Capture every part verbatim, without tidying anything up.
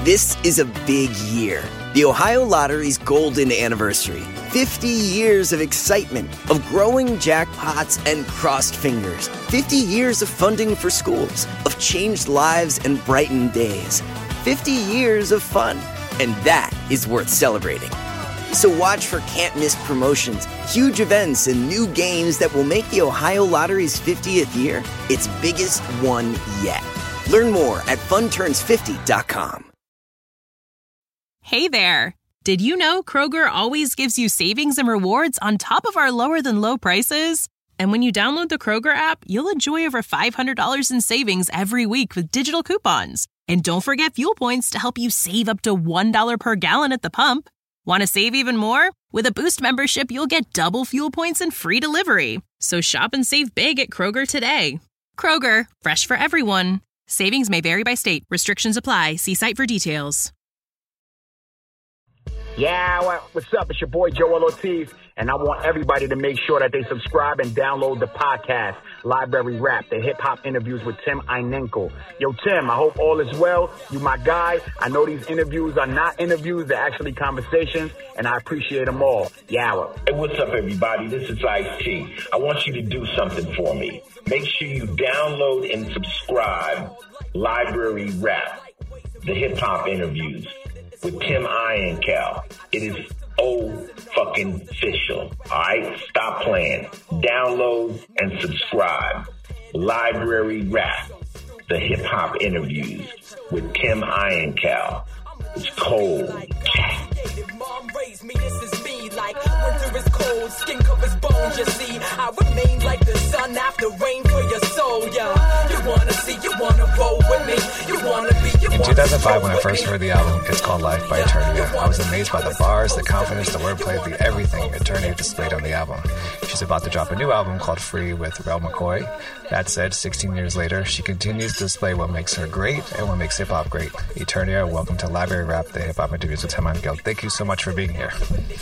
This is a big year. The Ohio Lottery's golden anniversary. fifty years of excitement, of growing jackpots and crossed fingers. fifty years of funding for schools, of changed lives and brightened days. fifty years of fun. And that is worth celebrating. So watch for can't-miss promotions, huge events, and new games that will make the Ohio Lottery's fiftieth year its biggest one yet. Learn more at fun turns fifty dot com. Hey there! Did you know Kroger always gives you savings and rewards on top of our lower-than-low prices? And when you download the Kroger app, you'll enjoy over five hundred dollars in savings every week with digital coupons. And don't forget fuel points to help you save up to one dollar per gallon at the pump. Want to save even more? With a Boost membership, you'll get double fuel points and free delivery. So shop and save big at Kroger today. Kroger, fresh for everyone. Savings may vary by state. Restrictions apply. See site for details. Yeah, well, what's up? It's your boy Joel Ortiz, and I want everybody to make sure that they subscribe and download the podcast, Library Rap, the hip-hop interviews with Tim Einenkel. Yo, Tim, I hope all is well. You my guy. I know these interviews are not interviews, they're actually conversations, and I appreciate them all. Yeah. Hey, what's up, everybody? This is Ice-T. I want you to do something for me. Make sure you download and subscribe Library Rap, the hip-hop interviews with Tim Einenkel. It is oh fucking official. All right, stop playing. Download and subscribe. Library Rap, the hip hop interviews with Tim Einenkel. It's cold. Mom raised me, this is me. Like winter is cold, skin covers bones. You see, I remain like the sun after rain for your soul. Yeah, you wanna see, you wanna roll with me, you wanna be. You In two thousand five, when I first heard the album, It's Called Life by Eternia, I was amazed by the bars, the confidence, the wordplay, the everything Eternia displayed on the album. She's about to drop a new album called Free with Rel McCoy. That said, sixteen years later, she continues to display what makes her great and what makes hip-hop great. Eternia, welcome to Library Rap, the hip-hop interviews with Tim Einenkel. Thank you so much for being here.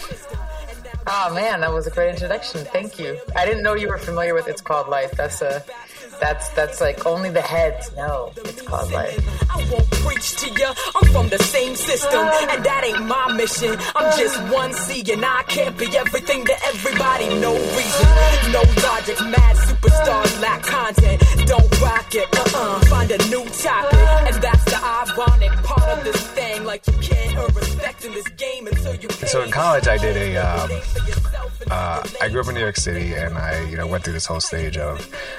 Oh man, that was a great introduction. Thank you. I didn't know you were familiar with It's Called Life. That's a, that's that's like only the heads know It's Called Life. I won't preach to you. I'm from the same system, and that ain't my mission. I'm just one C, and I can't be everything to everybody. No reason, no logic. Mad superstars lack content. Don't rock it. Uh-uh. Find a new topic, and that's the ironic part of this thing. Like you can't earn respect in this game until you. So in college, I did a. Um, uh, I grew up in New York City, and I, you know, went through this whole stage of.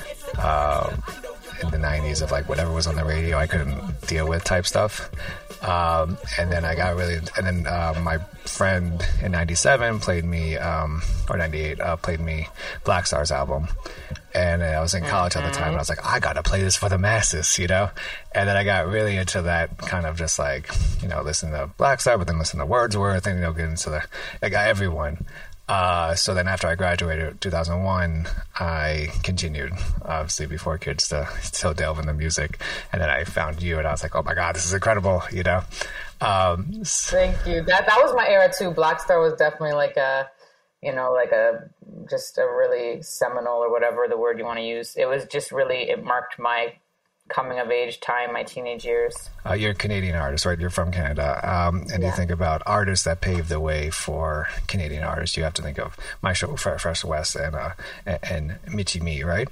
Um, in the nineties of like whatever was on the radio I couldn't deal with type stuff. Um, and then I got really, and then uh, my friend in ninety-seven played me, um, or ninety-eight, uh, played me Black Star's album. And I was in college at the time, and I was like, I gotta play this for the masses, you know? And then I got really into that kind of just like, you know, listen to Black Star, but then listen to Wordsworth, and, you know, get into the, I got everyone. Uh, so then after I graduated in two thousand one, I continued, obviously, before kids to still delve into music. And then I found you, and I was like, oh my God, this is incredible, you know? Um, Thank you. That that was my era too. Black Star was definitely like a, you know, like a, just a really seminal or whatever the word you want to use. It was just really, it marked my coming of age time, my teenage years. Uh, you're a Canadian artist, right? You're from Canada. Um, and yeah. You think about artists that paved the way for Canadian artists. You have to think of Maestro Fresh West and uh, and Michie Mee, right?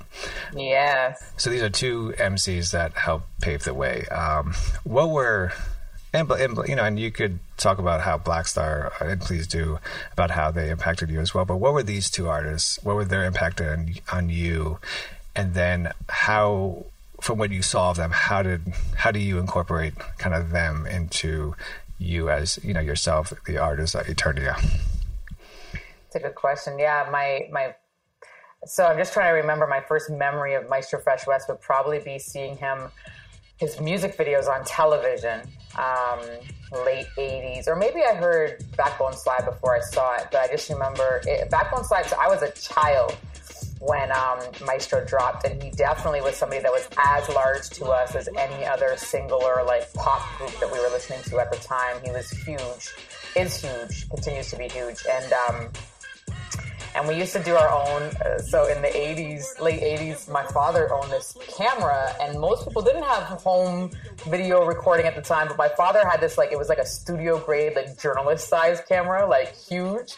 Yes. So these are two M Cs that helped pave the way. Um, what were, and, and you know, and you could talk about how Black Star, and please do, about how they impacted you as well. But what were these two artists? What were their impact on, on you? And then how, from what you saw of them, how did how do you incorporate kind of them into you as, you know, yourself, the artist at Eternia? It's a good question. Yeah, my my. So I'm just trying to remember my first memory of Maestro Fresh West would probably be seeing him, his music videos on television, um, late eighties, or maybe I heard Backbone Slide before I saw it, but I just remember it, Backbone Slide. So I was a child when um, Maestro dropped, and he definitely was somebody that was as large to us as any other singular like pop group that we were listening to at the time. He was huge, is huge, continues to be huge, and um, and we used to do our own. Uh, so in the eighties, late eighties, my father owned this camera, and most people didn't have home video recording at the time, but my father had this, like, it was like a studio grade, like journalist size camera, like huge,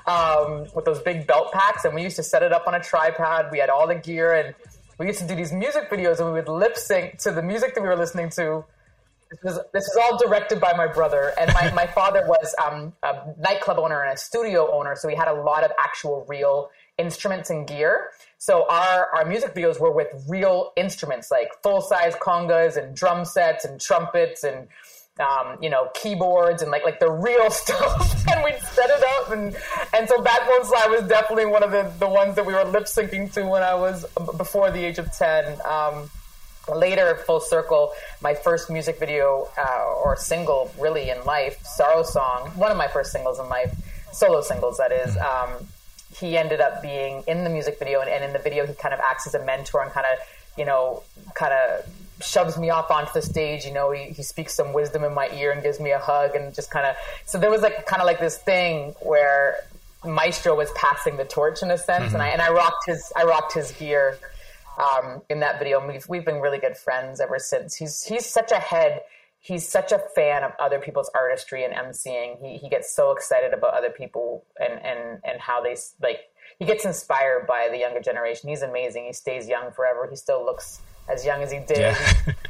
um, with those big belt packs, and we used to set it up on a tripod. We had all the gear, and we used to do these music videos, and we would lip sync to the music that we were listening to. This was, this was all directed by my brother, and my, my father was um, a nightclub owner and a studio owner, so he had a lot of actual real instruments and gear. So our, our music videos were with real instruments, like full-size congas and drum sets and trumpets and, um, you know, keyboards and like like the real stuff. And we'd set it up. And, and so Backbone Slide was definitely one of the, the ones that we were lip-syncing to when I was before the age of ten. Um, Later, full circle, my first music video uh, or single really in life, Sorrow Song, one of my first singles in life, solo singles that is, um, he ended up being in the music video, and, and in the video he kind of acts as a mentor and kind of, you know, kind of shoves me off onto the stage, you know, he, he speaks some wisdom in my ear and gives me a hug and just kind of, so there was like kind of like this thing where Maestro was passing the torch in a sense, mm-hmm. and I and I rocked his I rocked his gear. Um, in that video, we've we've been really good friends ever since. He's he's such a head. He's such a fan of other people's artistry and emceeing. He he gets so excited about other people and and and how they like. He gets inspired by the younger generation. He's amazing. He stays young forever. He still looks as young as he did. Yeah.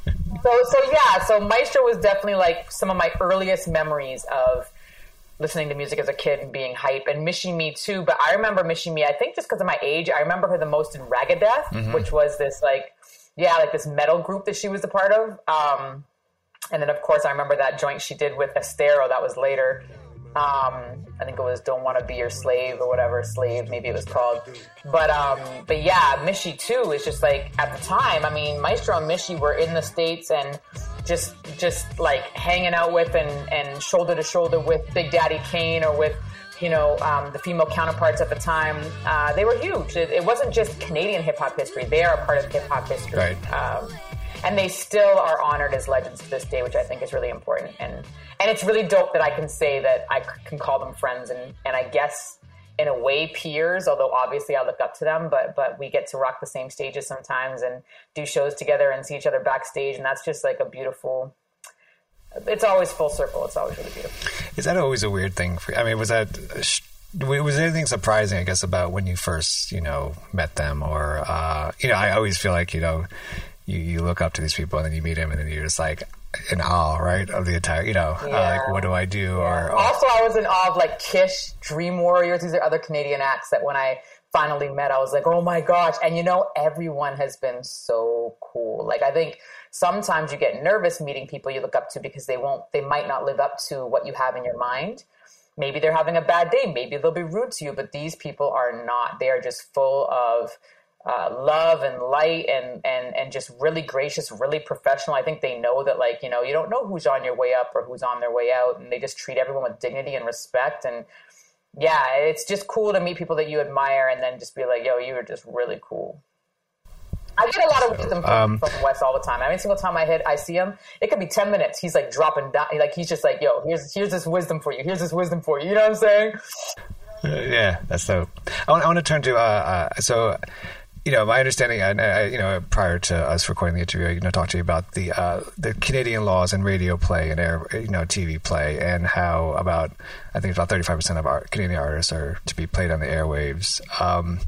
so so yeah. So Maestro was definitely like some of my earliest memories of listening to music as a kid and being hype, and Michie Me too. But I remember Michie Me, I think just because of my age, I remember her the most in Raggadeath, mm-hmm. which was this like, yeah, like this metal group that she was a part of. Um, and then of course I remember that joint she did with Estero that was later. Um, I think it was Don't Want to Be Your Slave or whatever, Slave, maybe it was called. But um, but yeah, Michie too is just like, at the time, I mean, Maestro and Michie were in the States and just just like hanging out with and, and shoulder to shoulder with Big Daddy Kane or with, you know, um, the female counterparts at the time. Uh, they were huge. It, it wasn't just Canadian hip-hop history. They are a part of hip-hop history. Right. Um, and they still are honored as legends to this day, which I think is really important. And and it's really dope that I can say that I can call them friends and, and I guess in a way peers, although obviously I look up to them, but but we get to rock the same stages sometimes and do shows together and see each other backstage, and that's just like a beautiful, it's always full circle. It's always really beautiful. Is that always a weird thing for you? I mean, was that, was there anything surprising, I guess, about when you first, you know, met them? Or, uh, you know, I always feel like, you know, you, you look up to these people and then you meet them and then you're just like in awe, right, of the entire, you know, yeah. uh, like, what do I do? Yeah. Or, or also, I was in awe of like Kish, Dream Warriors. These are other Canadian acts that when I finally met, I was like, oh my gosh. And you know, everyone has been so cool. Like, I think sometimes you get nervous meeting people you look up to because they won't, they might not live up to what you have in your mind. Maybe they're having a bad day. Maybe they'll be rude to you, but these people are not. They are just full of uh, love and light and, and, and just really gracious, really professional. I think they know that, like, you know, you don't know who's on your way up or who's on their way out, and they just treat everyone with dignity and respect. And yeah, it's just cool to meet people that you admire and then just be like, yo, you are just really cool. I get a lot of wisdom from, um, from Wes all the time. Every single time I hit, I see him, it could be ten minutes. He's like dropping down. Like, he's just like, yo, here's here's this wisdom for you. Here's this wisdom for you. You know what I'm saying? Uh, yeah, that's dope. I want, I want to turn to, uh, uh, so, you know, my understanding, and uh, you know, prior to us recording the interview, you know, talk to you about the uh, the Canadian laws and radio play and air, you know, T V play, and how about, I think about thirty-five percent of our Canadian artists are to be played on the airwaves. Um,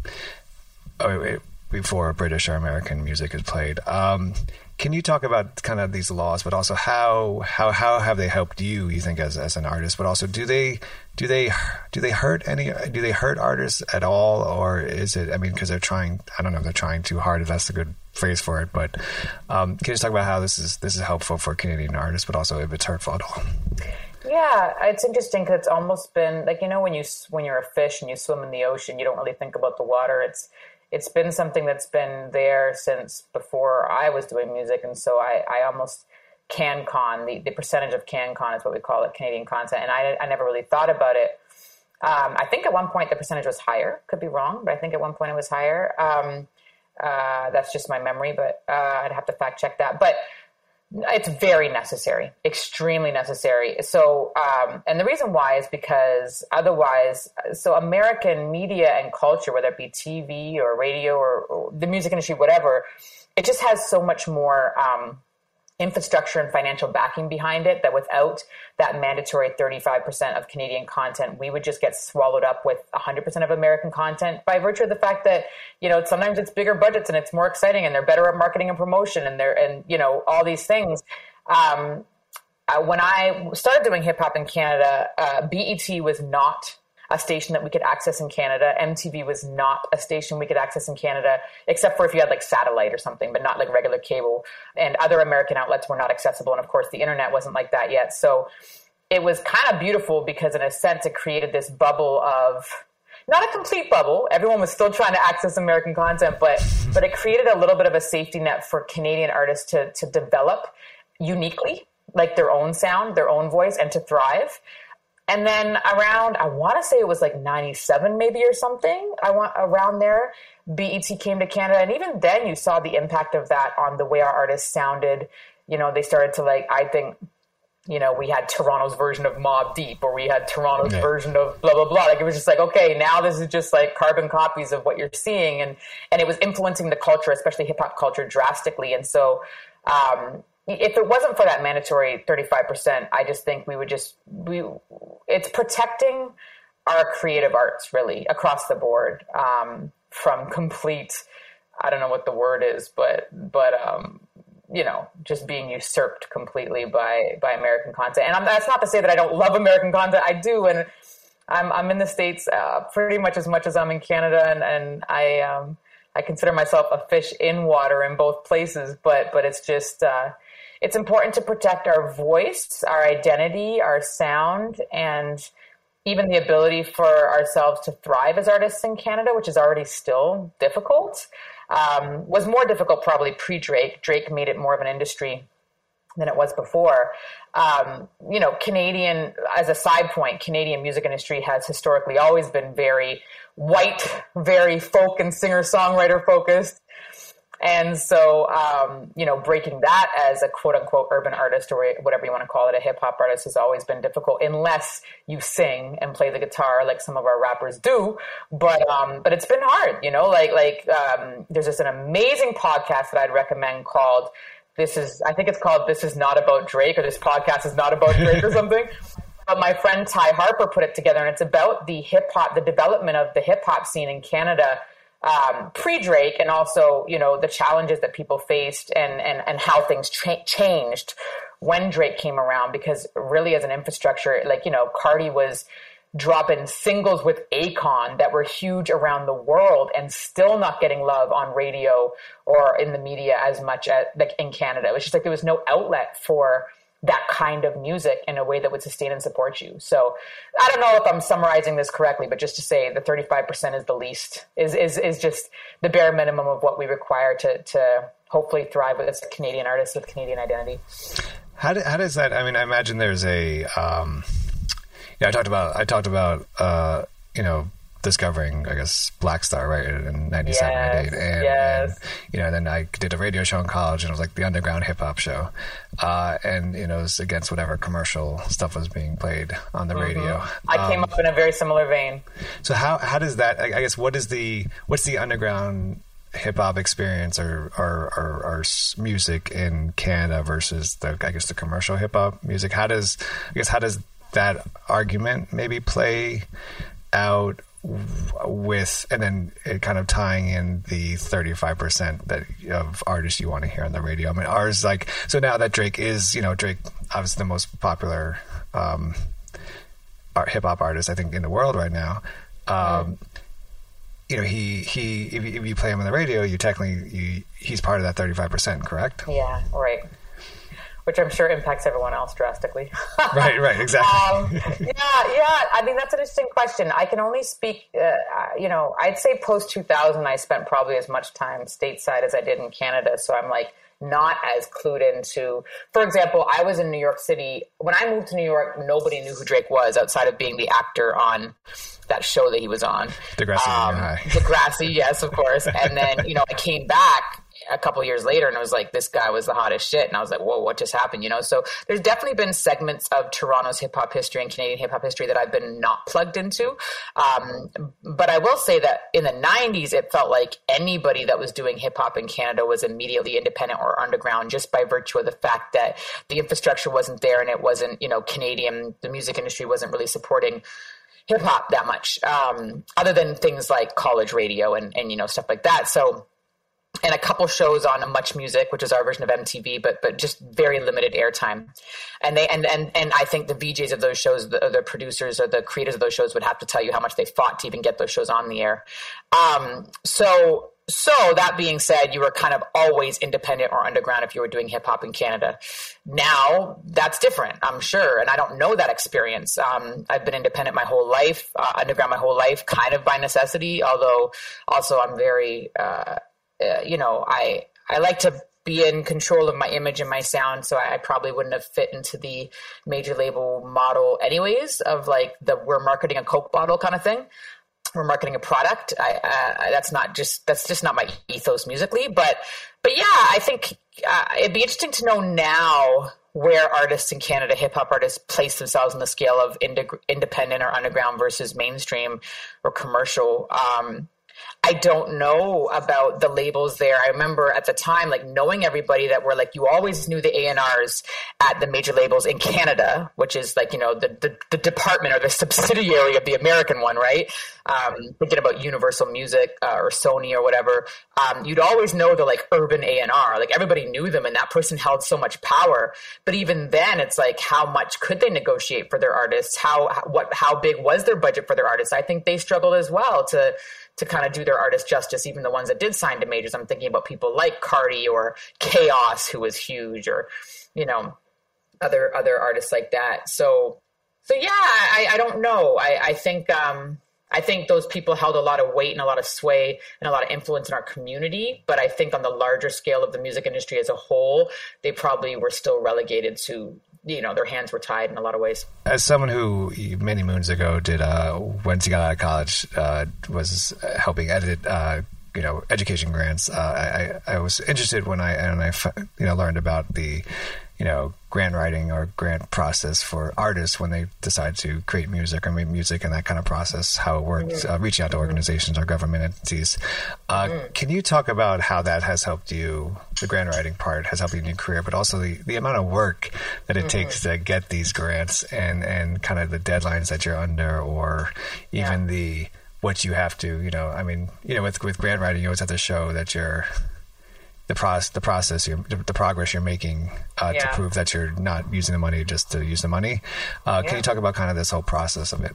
oh, wait, before British or American music is played. Um, can you talk about kind of these laws, but also how how how have they helped you? You think as as an artist, but also do they do they do they hurt any do they hurt artists at all, or is it? I mean, because they're trying. I don't know if they're trying too hard. If that's a good phrase for it, but um, can you just talk about how this is this is helpful for Canadian artists, but also if it's hurtful at all? Yeah, it's interesting because it's almost been like, you know, when you when you're a fish and you swim in the ocean, you don't really think about the water. It's It's been something that's been there since before I was doing music. And so I, I almost CanCon, the, the percentage of CanCon is what we call it, Canadian content. And I, I never really thought about it. Um, I think at one point the percentage was higher. Could be wrong, but I think at one point it was higher. Um, uh, that's just my memory, but uh, I'd have to fact check that. But It's very necessary, extremely necessary. So, um, and the reason why is because otherwise, so American media and culture, whether it be T V or radio or, or the music industry, whatever, it just has so much more um, infrastructure and financial backing behind it that without that mandatory thirty-five percent of Canadian content, we would just get swallowed up with one hundred percent of American content by virtue of the fact that, you know, sometimes it's bigger budgets and it's more exciting and they're better at marketing and promotion and they're, and, you know, all these things. Um, uh, when I started doing hip hop in Canada, uh, B E T was not a station that we could access in Canada. M T V was not a station we could access in Canada, except for if you had like satellite or something, but not like regular cable. And other American outlets were not accessible. And of course, the internet wasn't like that yet. So it was kind of beautiful because in a sense, it created this bubble of, not a complete bubble. Everyone was still trying to access American content, but but it created a little bit of a safety net for Canadian artists to to develop uniquely, like their own sound, their own voice, and to thrive. And then around, I want to say it was like ninety-seven maybe or something, I want around there, B E T came to Canada. And even then you saw the impact of that on the way our artists sounded. You know, they started to like, I think, you know, we had Toronto's version of Mobb Deep, or we had Toronto's yeah. version of blah, blah, blah. Like it was just like, okay, now this is just like carbon copies of what you're seeing. And, and it was influencing the culture, especially hip hop culture, drastically. And so, um, if it wasn't for that mandatory thirty-five percent, I just think we would just, we, it's protecting our creative arts really across the board, um, from complete, I don't know what the word is, but, but, um, you know, just being usurped completely by, by American content. And I'm, that's not to say that I don't love American content. I do. And I'm, I'm in the States, uh, pretty much as much as I'm in Canada. And, and I, um, I consider myself a fish in water in both places, but, but it's just, uh, it's important to protect our voice, our identity, our sound, and even the ability for ourselves to thrive as artists in Canada, which is already still difficult. Um, was more difficult probably pre-Drake. Drake made it more of an industry than it was before. Um, you know, Canadian, as a side point, Canadian music industry has historically always been very white, very folk and singer-songwriter focused. And so, um, you know, breaking that as a quote unquote urban artist or whatever you want to call it, a hip hop artist, has always been difficult unless you sing and play the guitar like some of our rappers do. But, um, but it's been hard, you know, like, like, um, there's just an amazing podcast that I'd recommend called This is, I think it's called This Is Not About Drake, or This Podcast Is Not About Drake or something. But my friend Ty Harper put it together, and it's about the hip hop, the development of the hip hop scene in Canada, Um, pre-Drake, and also, you know, the challenges that people faced and, and, and how things cha- changed when Drake came around. Because really as an infrastructure, like, you know, Cardi was dropping singles with Akon that were huge around the world and still not getting love on radio or in the media as much as like in Canada. It was just like there was no outlet for that kind of music in a way that would sustain and support you. So I don't know if I'm summarizing this correctly, but just to say the thirty-five percent is the least, is, is, is just the bare minimum of what we require to, to hopefully thrive as Canadian artists with Canadian identity. How, do, how does that, I mean, I imagine there's a, um, yeah, I talked about, I talked about, uh, you know, discovering, I guess, Black Star, right, in ninety-seven, yes, ninety-eight. And, yes. and, you know, then I did a radio show in college, and it was like the underground hip hop show. Uh, and, you know, it was against whatever commercial stuff was being played on the mm-hmm. radio. I um, came up in a very similar vein. So how, how does that, I, I guess, what is the, what's the underground hip hop experience or, or, or, or music in Canada versus the, I guess, the commercial hip hop music? How does, I guess, how does that argument maybe play out with, and then it kind of tying in the thirty-five percent that of artists you want to hear on the radio? I mean, ours, like, so now that Drake is, you know, Drake, obviously the most popular um, hip hop artist, I think, in the world right now. Um, right. You know, he, he, if you, if you play him on the radio, you technically, you, he's part of that thirty-five percent, correct? Yeah, right. Which I'm sure impacts everyone else drastically. Right, right, exactly. um, yeah, yeah. I mean, that's an interesting question. I can only speak, uh, you know, I'd say post two thousand, I spent probably as much time stateside as I did in Canada. So I'm like not as clued into, for example, I was in New York City. When I moved to New York, nobody knew who Drake was outside of being the actor on that show that he was on. Degrassi, um, yeah. Degrassi, yes, of course. And then, you know, I came back a couple years later, and it was like, this guy was the hottest shit. And I was like, whoa, what just happened? You know, so there's definitely been segments of Toronto's hip hop history and Canadian hip hop history that I've been not plugged into. Um, but I will say that in the nineties, it felt like anybody that was doing hip hop in Canada was immediately independent or underground, just by virtue of the fact that the infrastructure wasn't there and it wasn't, you know, Canadian, the music industry wasn't really supporting hip hop that much, um, other than things like college radio and, and, you know, stuff like that. So, and a couple shows on Much Music, which is our version of M T V, but but just very limited airtime. And they and and and I think the V Js of those shows, the, the producers or the creators of those shows, would have to tell you how much they fought to even get those shows on the air. Um, so so that being said, you were kind of always independent or underground if you were doing hip hop in Canada. Now that's different, I'm sure, and I don't know that experience. Um, I've been independent my whole life, uh, underground my whole life, kind of by necessity. Although also I'm very uh, Uh, you know, I I like to be in control of my image and my sound, so I, I probably wouldn't have fit into the major label model anyways of like the we're marketing a Coke bottle kind of thing. We're marketing a product. I, uh, that's not just that's just not my ethos musically, but but yeah, I think uh, it'd be interesting to know now where artists in Canada, hip hop artists, place themselves on the scale of ind- independent or underground versus mainstream or commercial. Um, I don't know about the labels there. I remember at the time, like knowing everybody that were like, you always knew the A and Rs at the major labels in Canada, which is like, you know, the, the, the department or the subsidiary of the American one, right? Um, thinking about Universal Music uh, or Sony or whatever. Um, you'd always know the like urban A and R, like everybody knew them and that person held so much power. But even then it's like, how much could they negotiate for their artists? How, what, how big was their budget for their artists? I think they struggled as well to, to kind of do their artist justice, even the ones that did sign to majors. I'm thinking about people like Cardi or Chaos, who was huge, or, you know, other other artists like that. So, so yeah, I, I don't know. I, I think um, I think those people held a lot of weight and a lot of sway and a lot of influence in our community. But I think on the larger scale of the music industry as a whole, they probably were still relegated to, you know, their hands were tied in a lot of ways. As someone who many moons ago did, uh, once he got out of college, uh, was helping edit, uh, you know, education grants. Uh, I, I was interested when I, and I, you know, learned about the, you know, grant writing or grant process for artists when they decide to create music or make music and that kind of process, how it works, mm-hmm. uh, reaching out to organizations or government entities. Uh, mm-hmm. Can you talk about how that has helped you, the grant writing part has helped you in your career, but also the, the amount of work that it mm-hmm. takes to get these grants and, and kind of the deadlines that you're under, or even yeah. the, what you have to, you know, I mean, you know, with, with grant writing, you always have to show that you're, the process, the process, you're, the progress you're making uh, yeah. to prove that you're not using the money just to use the money. Uh, yeah. Can you talk about kind of this whole process of it?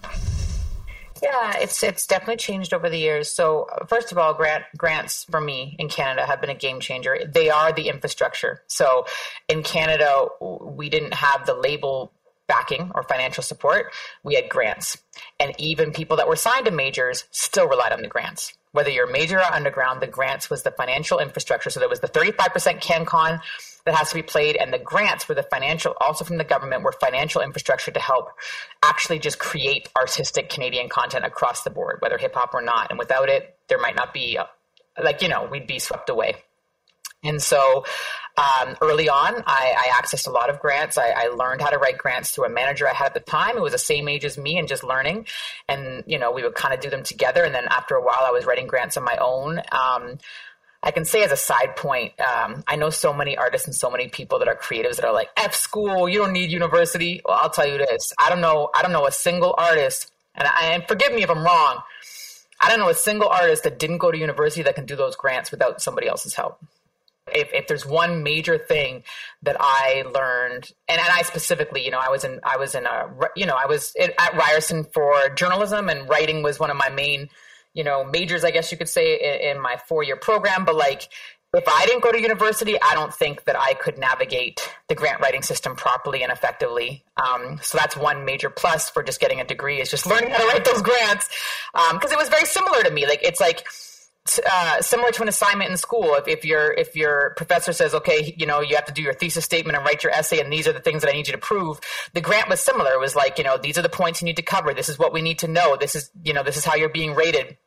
Yeah, it's it's definitely changed over the years. So first of all, grant grants for me in Canada have been a game changer. They are the infrastructure. So in Canada, we didn't have the label backing or financial support. We had grants. And even people that were signed to majors still relied on the grants. Whether you're major or underground, the grants was the financial infrastructure. So there was the thirty-five percent CanCon that has to be played, and the grants were the financial, also from the government, were financial infrastructure to help actually just create artistic Canadian content across the board, whether hip hop or not. And without it, there might not be, a, like, you know, we'd be swept away. And so um, early on, I, I accessed a lot of grants. I, I learned how to write grants through a manager I had at the time who was the same age as me and just learning. And, you know, we would kind of do them together. And then after a while, I was writing grants on my own. Um, I can say as a side point, um, I know so many artists and so many people that are creatives that are like, F school, you don't need university. Well, I'll tell you this. I don't know. I don't know a single artist, and, I, and forgive me if I'm wrong, I don't know a single artist that didn't go to university that can do those grants without somebody else's help. If, if there's one major thing that I learned, and, and I specifically, you know, I was in, I was in a, you know, I was at Ryerson for journalism, and writing was one of my main, you know, majors, I guess you could say, in, in my four-year program. But like, if I didn't go to university, I don't think that I could navigate the grant writing system properly and effectively. Um, so that's one major plus for just getting a degree, is just learning how to write those grants. Um, 'cause it was very similar to me. Like, it's like, Uh, similar to an assignment in school. If, if your if your professor says, okay, you know, you have to do your thesis statement and write your essay, and these are the things that I need you to prove, the grant was similar. It was like, you know, these are the points you need to cover. This is what we need to know. This is, you know, this is how you're being rated.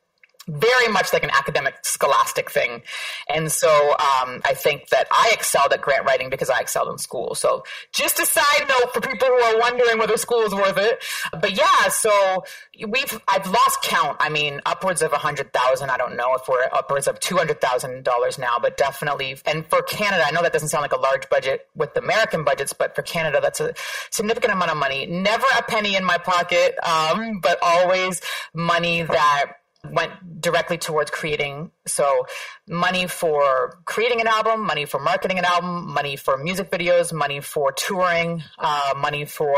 very much like an academic scholastic thing. And so um, I think that I excelled at grant writing because I excelled in school. So just a side note for people who are wondering whether school is worth it. But yeah, so we've, I've lost count. I mean, upwards of a hundred thousand. I don't know if we're upwards of two hundred thousand dollars now, but definitely. And for Canada, I know that doesn't sound like a large budget with the American budgets, but for Canada, that's a significant amount of money. Never a penny in my pocket, um, but always money that went directly towards creating. So money for creating an album, money for marketing an album, money for music videos, money for touring, uh, money for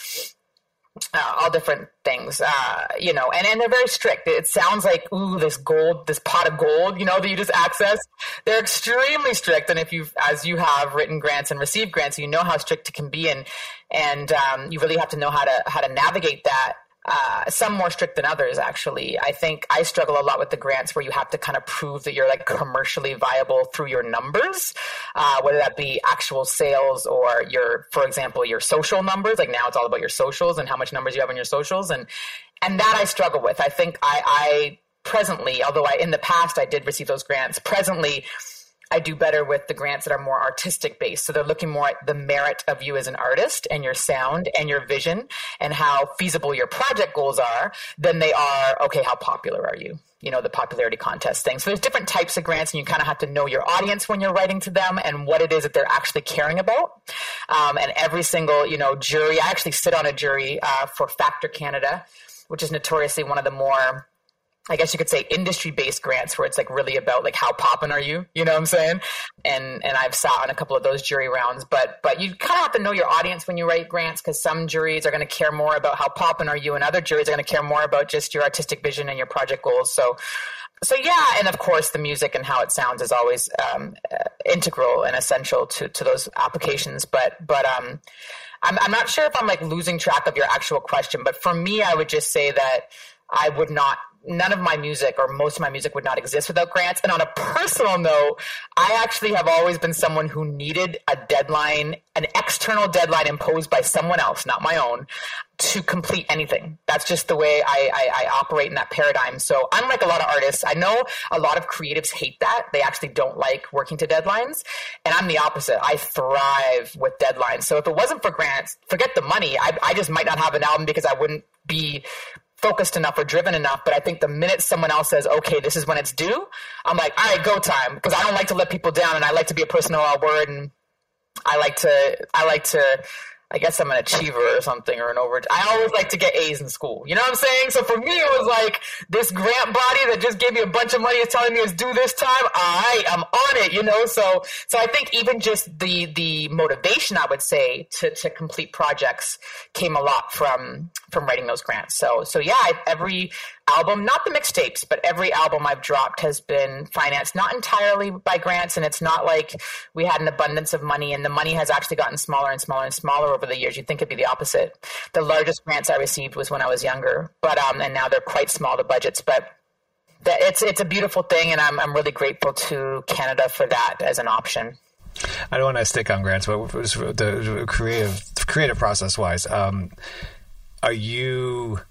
uh, all different things, uh, you know, and, and they're very strict. It sounds like, ooh, this gold, this pot of gold, you know, that you just access. They're extremely strict. And if you've, as you have written grants and received grants, you know how strict it can be. And, and um, you really have to know how to, how to navigate that. Uh, some more strict than others, actually. I think I struggle a lot with the grants where you have to kind of prove that you're like commercially viable through your numbers, uh, whether that be actual sales or your, for example, your social numbers. Like now it's all about your socials and how much numbers you have on your socials. And, and that I struggle with. I think I, I presently, although I, in the past I did receive those grants, presently I do better with the grants that are more artistic based. So they're looking more at the merit of you as an artist and your sound and your vision and how feasible your project goals are than they are, okay, how popular are you? You know, the popularity contest thing. So there's different types of grants and you kind of have to know your audience when you're writing to them and what it is that they're actually caring about. Um, and every single, you know, jury, I actually sit on a jury uh, for Factor Canada, which is notoriously one of the more, I guess you could say, industry-based grants where it's like really about like how poppin' are you? You know what I'm saying? And and I've sat on a couple of those jury rounds, but but you kind of have to know your audience when you write grants because some juries are going to care more about how poppin' are you, and other juries are going to care more about just your artistic vision and your project goals. So so yeah, and of course the music and how it sounds is always um, uh, integral and essential to to those applications. But but um, I'm I'm not sure if I'm like losing track of your actual question, but for me, I would just say that I would not. None of my music or most of my music would not exist without grants. And on a personal note, I actually have always been someone who needed a deadline, an external deadline imposed by someone else, not my own, to complete anything. That's just the way I, I, I operate in that paradigm. So unlike a lot of artists, I know a lot of creatives hate that. They actually don't like working to deadlines. And I'm the opposite. I thrive with deadlines. So if it wasn't for grants, forget the money. I, I just might not have an album because I wouldn't be focused enough or driven enough. But I think the minute someone else says, okay, this is when it's due, I'm like, all right, go time. Because I don't like to let people down and I like to be a person of our word. And I like to, I like to, I guess I'm an achiever or something or an over. I always like to get A's in school. You know what I'm saying? So for me, it was like this grant body that just gave me a bunch of money is telling me it's due this time. All right, I'm on it, you know? So, so I think even just the, the motivation, I would say, to, to complete projects came a lot from, from writing those grants. So, so yeah, I, every album, not the mixtapes, but every album I've dropped has been financed, not entirely by grants. And it's not like we had an abundance of money and the money has actually gotten smaller and smaller and smaller over the years. You'd think it'd be the opposite. The largest grants I received was when I was younger, but, um, and now they're quite small, the budgets, but the, it's, it's a beautiful thing. And I'm, I'm really grateful to Canada for that as an option. I don't want to stick on grants, but the creative, creative process wise, um, are you,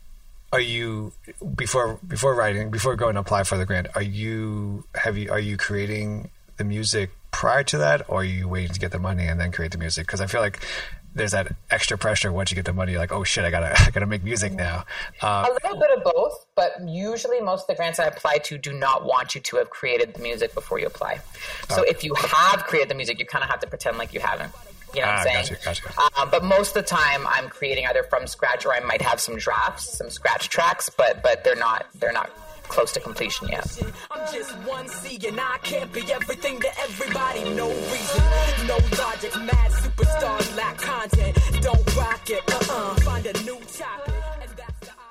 Are you before before writing before going to apply for the grant? Are you have you are you creating the music prior to that, or are you waiting to get the money and then create the music? Because I feel like there's that extra pressure once you get the money. You're like, oh shit, I gotta I gotta make music now. Um, a little bit of both, but usually most of the grants I apply to do not want you to have created the music before you apply. So okay. If you have created the music, you kind of have to pretend like you haven't. You know what ah, I'm saying? Gotcha, gotcha. Um, but most of the time, I'm creating either from scratch or I might have some drafts, some scratch tracks, but but they're not they're not close to completion yet. I'm just one C and I can't be everything to everybody. No reason, no logic. Mad superstars lack content. Don't rock it. Uh-uh. Find a new topic, and that's the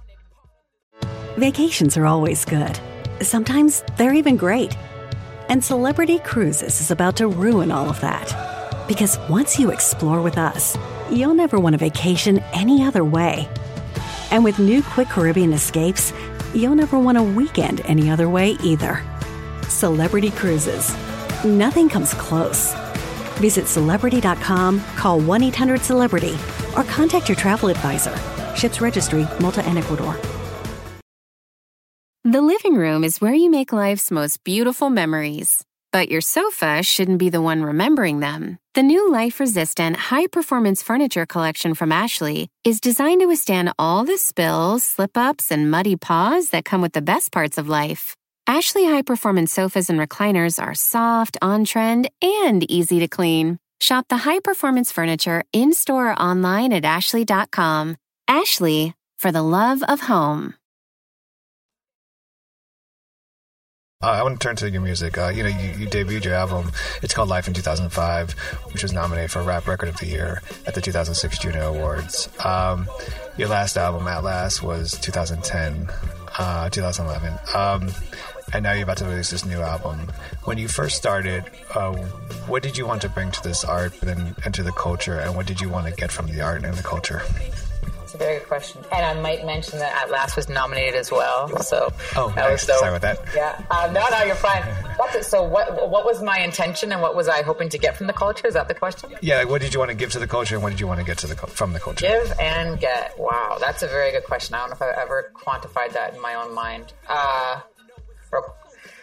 ironic part. Vacations are always good. Sometimes they're even great. And Celebrity Cruises is about to ruin all of that. Because once you explore with us, you'll never want a vacation any other way. And with new Quick Caribbean Escapes, you'll never want a weekend any other way either. Celebrity Cruises. Nothing comes close. Visit Celebrity dot com, call one eight hundred celebrity, or contact your travel advisor. Ships Registry, Malta and Ecuador. The living room is where you make life's most beautiful memories. But your sofa shouldn't be the one remembering them. The new life-resistant, high-performance furniture collection from Ashley is designed to withstand all the spills, slip-ups, and muddy paws that come with the best parts of life. Ashley high-performance sofas and recliners are soft, on-trend, and easy to clean. Shop the high-performance furniture in-store or online at ashley dot com. Ashley, for the love of home. Uh, I want to turn to your music. Uh, you know, you, you debuted your album. It's called Life in two thousand five, which was nominated for Rap Record of the Year at the two thousand six Juno Awards. Um, your last album, At Last, was two thousand ten, uh, two thousand eleven. Um, and now you're about to release this new album. When you first started, uh, what did you want to bring to this art and, and to the culture, and what did you want to get from the art and the culture? It's a very good question. And I might mention that At Last was nominated as well. So oh, that nice. was so, Sorry about that. Yeah. Um, no, no, you're fine. What's so what what was my intention and what was I hoping to get from the culture? Is that the question? Yeah. Like what did you want to give to the culture and what did you want to get to the from the culture? Give and get. Wow. That's a very good question. I don't know if I've ever quantified that in my own mind. Uh, or,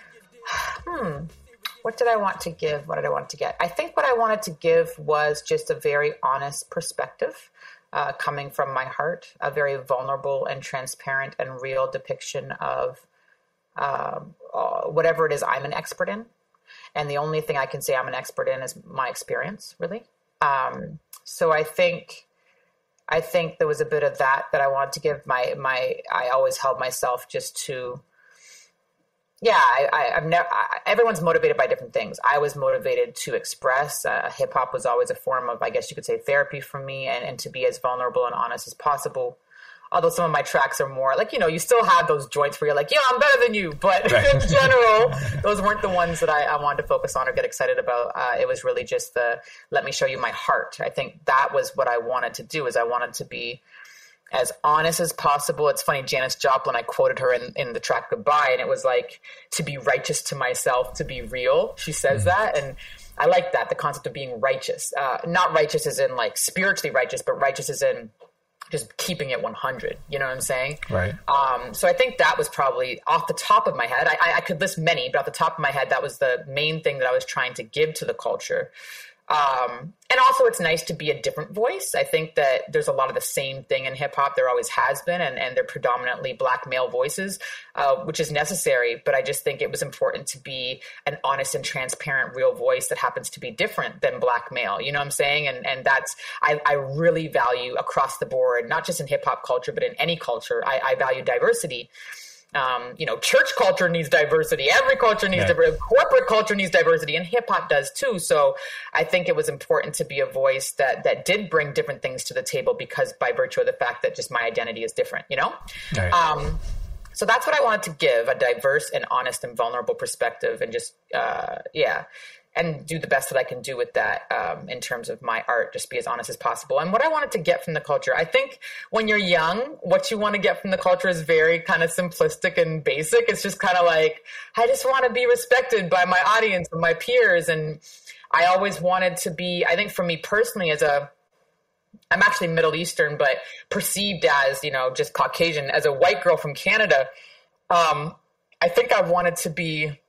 hmm. What did I want to give? What did I want to get? I think what I wanted to give was just a very honest perspective. Uh, coming from my heart, a very vulnerable and transparent and real depiction of uh, uh, whatever it is I'm an expert in. And the only thing I can say I'm an expert in is my experience, really. Um, so I think I think there was a bit of that that I wanted to give. My my I always held myself just to. Yeah, I, I, I've never. I, everyone's motivated by different things. I was motivated to express. Uh, hip hop was always a form of, I guess you could say, therapy for me, and, and to be as vulnerable and honest as possible. Although some of my tracks are more like, you know, you still have those joints where you're like, yeah, I'm better than you. But right. In general, those weren't the ones that I, I wanted to focus on or get excited about. Uh, it was really just the let me show you my heart. I think that was what I wanted to do. Is I wanted to be as honest as possible. It's funny, Janis Joplin, I quoted her in, in the track Goodbye, and it was like, to be righteous to myself, to be real. She says mm-hmm. that, and I like that, the concept of being righteous. Uh, not righteous as in like spiritually righteous, but righteous as in just keeping it one hundred. You know what I'm saying? Right. Um, so I think that was probably off the top of my head. I, I could list many, but off the top of my head, that was the main thing that I was trying to give to the culture. Um, and also it's nice to be a different voice. I think that there's a lot of the same thing in hip hop. There always has been, and, and they're predominantly black male voices, uh, which is necessary. But I just think it was important to be an honest and transparent, real voice that happens to be different than black male. You know what I'm saying? And, and that's, I, I really value across the board, not just in hip hop culture, but in any culture. I, I value diversity. Um, you know, church culture needs diversity. Every culture needs yeah. diversity. Corporate culture needs diversity, and hip hop does too. So I think it was important to be a voice that that did bring different things to the table, because by virtue of the fact that just my identity is different, you know? Right. Um, so that's what I wanted to give, a diverse and honest and vulnerable perspective, and just, uh, yeah. and do the best that I can do with that um, in terms of my art, just be as honest as possible. And what I wanted to get from the culture, I think when you're young, what you want to get from the culture is very kind of simplistic and basic. It's just kind of like, I just want to be respected by my audience and my peers. And I always wanted to be, I think for me personally, as a, I'm actually Middle Eastern, but perceived as, you know, just Caucasian, as a white girl from Canada, um, I think I wanted to be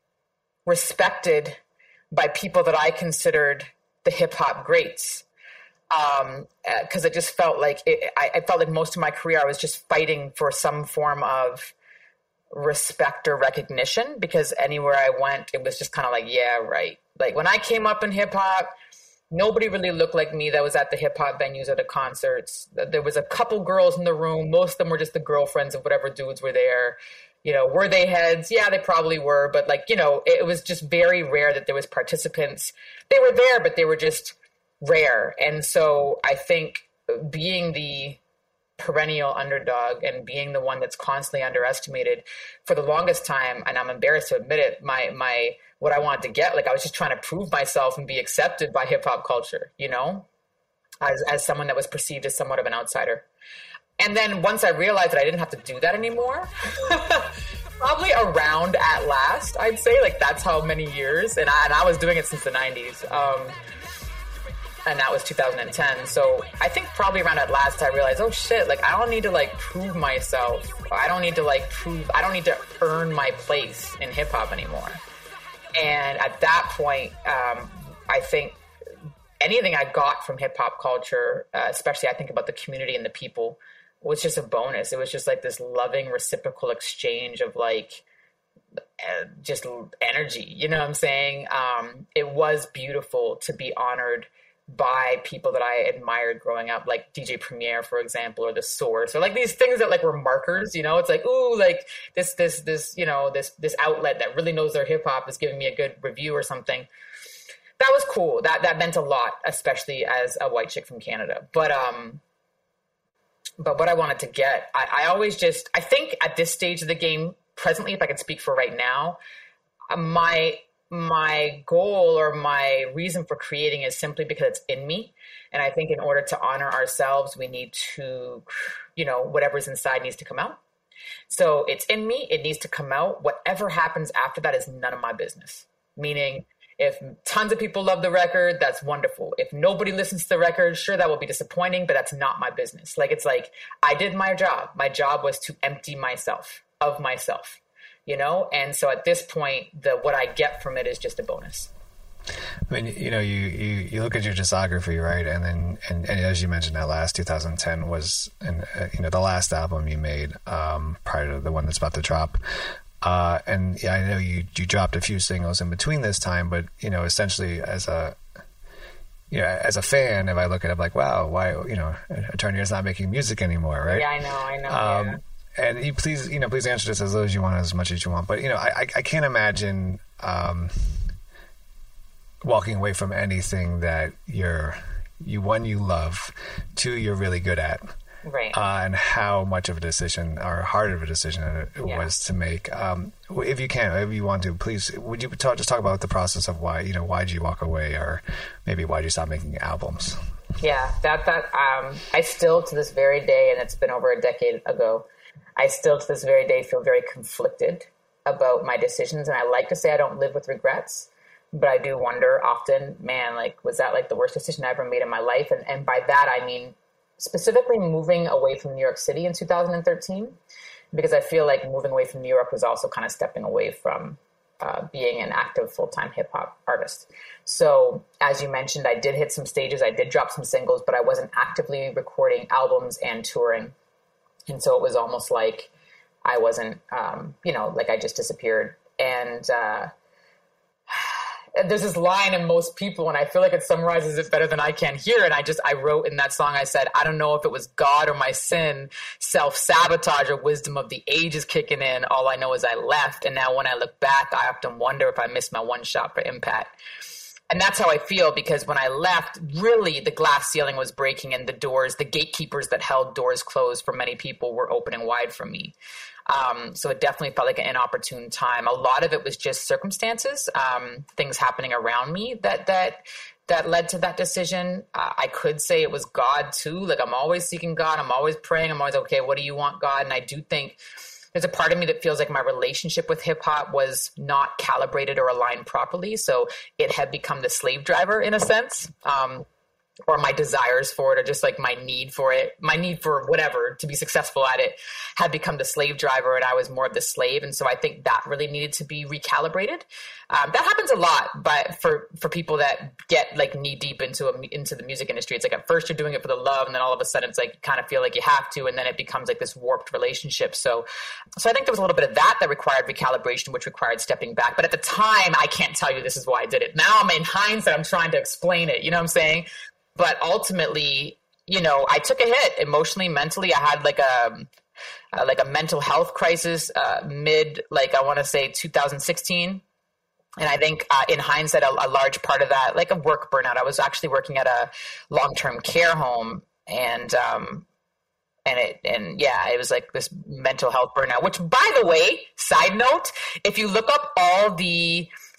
respected by people that I considered the hip hop greats. Um, uh, cause it just felt like, it, I, I felt like most of my career, I was just fighting for some form of respect or recognition, because anywhere I went, it was just kind of like, yeah, right. Like when I came up in hip hop, nobody really looked like me that was at the hip hop venues or the concerts. There was a couple girls in the room. Most of them were just the girlfriends of whatever dudes were there. You know, were they heads? Yeah, they probably were. But like, you know, it was just very rare that there was participants. They were there, but they were just rare. And so I think being the perennial underdog and being the one that's constantly underestimated for the longest time, and I'm embarrassed to admit it, my, my, what I wanted to get, like I was just trying to prove myself and be accepted by hip hop culture, you know, as, as someone that was perceived as somewhat of an outsider. And then once I realized that I didn't have to do that anymore, probably around At Last, I'd say, like that's how many years, and I, and I was doing it since the nineties. Um, and that was two thousand ten. So I think probably around that last, I realized, oh shit, like I don't need to like prove myself. I don't need to like prove, I don't need to earn my place in hip hop anymore. And at that point, um, I think anything I got from hip hop culture, uh, especially I think about the community and the people, was just a bonus. It was just like this loving reciprocal exchange of like, uh, just energy, you know what I'm saying? Um, it was beautiful to be honored by people that I admired growing up, like D J Premier, for example, or The Source, or like these things that like were markers, you know, it's like, ooh, like this, this, this, you know, this, this outlet that really knows their hip hop is giving me a good review or something. That was cool. That, that meant a lot, especially as a white chick from Canada. But, um, but what I wanted to get, I, I always just, I think at this stage of the game, presently, if I could speak for right now, my, my goal or my reason for creating is simply because it's in me. And I think in order to honor ourselves, we need to, you know, whatever's inside needs to come out. So it's in me. It needs to come out. Whatever happens after that is none of my business. Meaning if tons of people love the record, that's wonderful. If nobody listens to the record, sure, that will be disappointing, but that's not my business. Like, it's like, I did my job. My job was to empty myself of myself. You know, and so at this point, the what I get from it is just a bonus. I mean, you know, you, you, you look at your discography, right? And then, and, and as you mentioned, that last two thousand ten was, and uh, you know, the last album you made um, prior to the one that's about to drop. Uh, and yeah, I know you you dropped a few singles in between this time, but you know, essentially as a you know, as a fan, if I look at it, I'm like, wow, why, you know, Eternia's not making music anymore, right? Yeah, I know, I know. Um, yeah. And you please, you know, please answer this as low as you want, as much as you want. But you know, I, I can't imagine um, walking away from anything that you're, you one you love, two you're really good at, right? Uh, and how much of a decision or hard of a decision it yeah. was to make. Um, if you can, if you want to, please, would you talk, just talk about the process of why, you know, why did you walk away, or maybe why did you stop making albums? Yeah, that that um, I still to this very day, and it's been over a decade ago, I still to this very day feel very conflicted about my decisions. And I like to say I don't live with regrets, but I do wonder often, man, like, was that like the worst decision I ever made in my life? And, and by that, I mean, specifically moving away from New York City in two thousand thirteen, because I feel like moving away from New York was also kind of stepping away from uh, being an active full-time hip hop artist. So as you mentioned, I did hit some stages, I did drop some singles, but I wasn't actively recording albums and touring. And so it was almost like I wasn't, um, you know, like I just disappeared. And uh, there's this line in Most People, and I feel like it summarizes it better than I can here. And I just, I wrote in that song, I said, I don't know if it was God or my sin, self-sabotage or wisdom of the ages kicking in. All I know is I left. And now when I look back, I often wonder if I missed my one shot for impact. And that's how I feel, because when I left, really the glass ceiling was breaking and the doors, the gatekeepers that held doors closed for many people were opening wide for me. Um, so it definitely felt like an inopportune time. A lot of it was just circumstances, um, things happening around me that that that led to that decision. Uh, I could say it was God too. Like, I'm always seeking God. I'm always praying. I'm always, okay, what do you want, God? And I do think there's a part of me that feels like my relationship with hip hop was not calibrated or aligned properly. So it had become the slave driver in a sense. Um, or my desires for it, or just like my need for it, my need for whatever to be successful at it had become the slave driver, and I was more of the slave. And so I think that really needed to be recalibrated. Um, that happens a lot, but for, for people that get like knee deep into a, into the music industry, it's like at first you're doing it for the love, and then all of a sudden it's like you kind of feel like you have to, and then it becomes like this warped relationship. So, so I think there was a little bit of that that required recalibration, which required stepping back. But at the time, I can't tell you this is why I did it. Now I'm in hindsight, I'm trying to explain it. You know what I'm saying? But ultimately, you know, I took a hit emotionally, mentally. I had like a, uh, like a mental health crisis uh, mid, like I want to say two thousand sixteen. And I think uh, in hindsight, a, a large part of that, like a work burnout. I was actually working at a long-term care home, and um, and it and yeah, it was like this mental health burnout. Which, by the way, side note, if you look up all the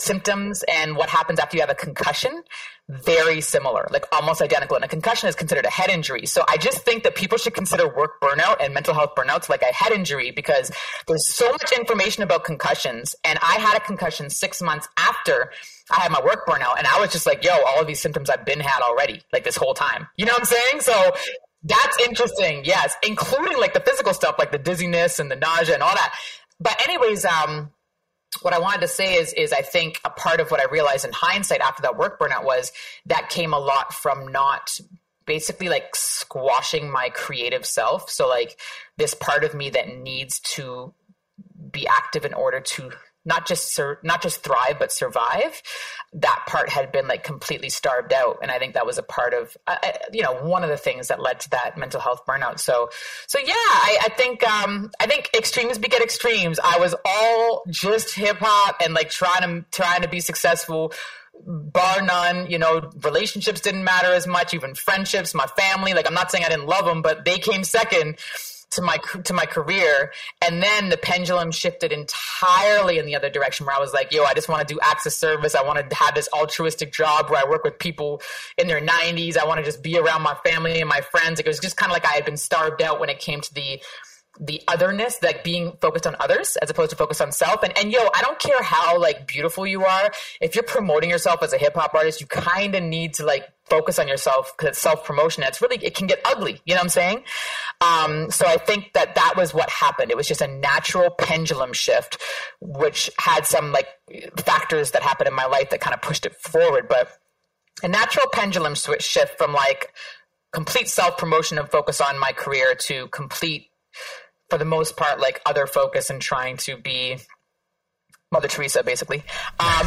symptoms and what happens after you have a concussion, very similar, like almost identical. And a concussion is considered a head injury. So I just think that people should consider work burnout and mental health burnouts like a head injury, because there's so much information about concussions. And I had a concussion six months after I had my work burnout. And I was just like, yo, all of these symptoms I've been had already, like this whole time. You know what I'm saying? So that's interesting. Yes. Including like the physical stuff, like the dizziness and the nausea and all that. But anyways, um, what I wanted to say is, is I think a part of what I realized in hindsight after that work burnout was that came a lot from not basically like squashing my creative self. So like this part of me that needs to be active in order to not just sur- not just thrive, but survive. That part had been like completely starved out. And I think that was a part of, uh, you know, one of the things that led to that mental health burnout. So, so yeah, I, I think, um, I think extremes beget extremes. I was all just hip hop and like trying to, trying to be successful, bar none. You know, relationships didn't matter as much, even friendships, my family. Like, I'm not saying I didn't love them, but they came second to my to my career. And then the pendulum shifted entirely in the other direction, where I was like, yo, I just want to do acts of service. I want to have this altruistic job where I work with people in their nineties. I want to just be around my family and my friends. It was just kind of like I had been starved out when it came to the the otherness, like being focused on others as opposed to focus on self. And, and yo, I don't care how like beautiful you are. If you're promoting yourself as a hip hop artist, you kind of need to like focus on yourself, because it's self-promotion. It's really, it can get ugly. You know what I'm saying? Um, so I think that that was what happened. It was just a natural pendulum shift, which had some like factors that happened in my life that kind of pushed it forward. But a natural pendulum switch shift from like complete self-promotion and focus on my career to complete, for the most part, like other focus and trying to be Mother Teresa, basically. Um,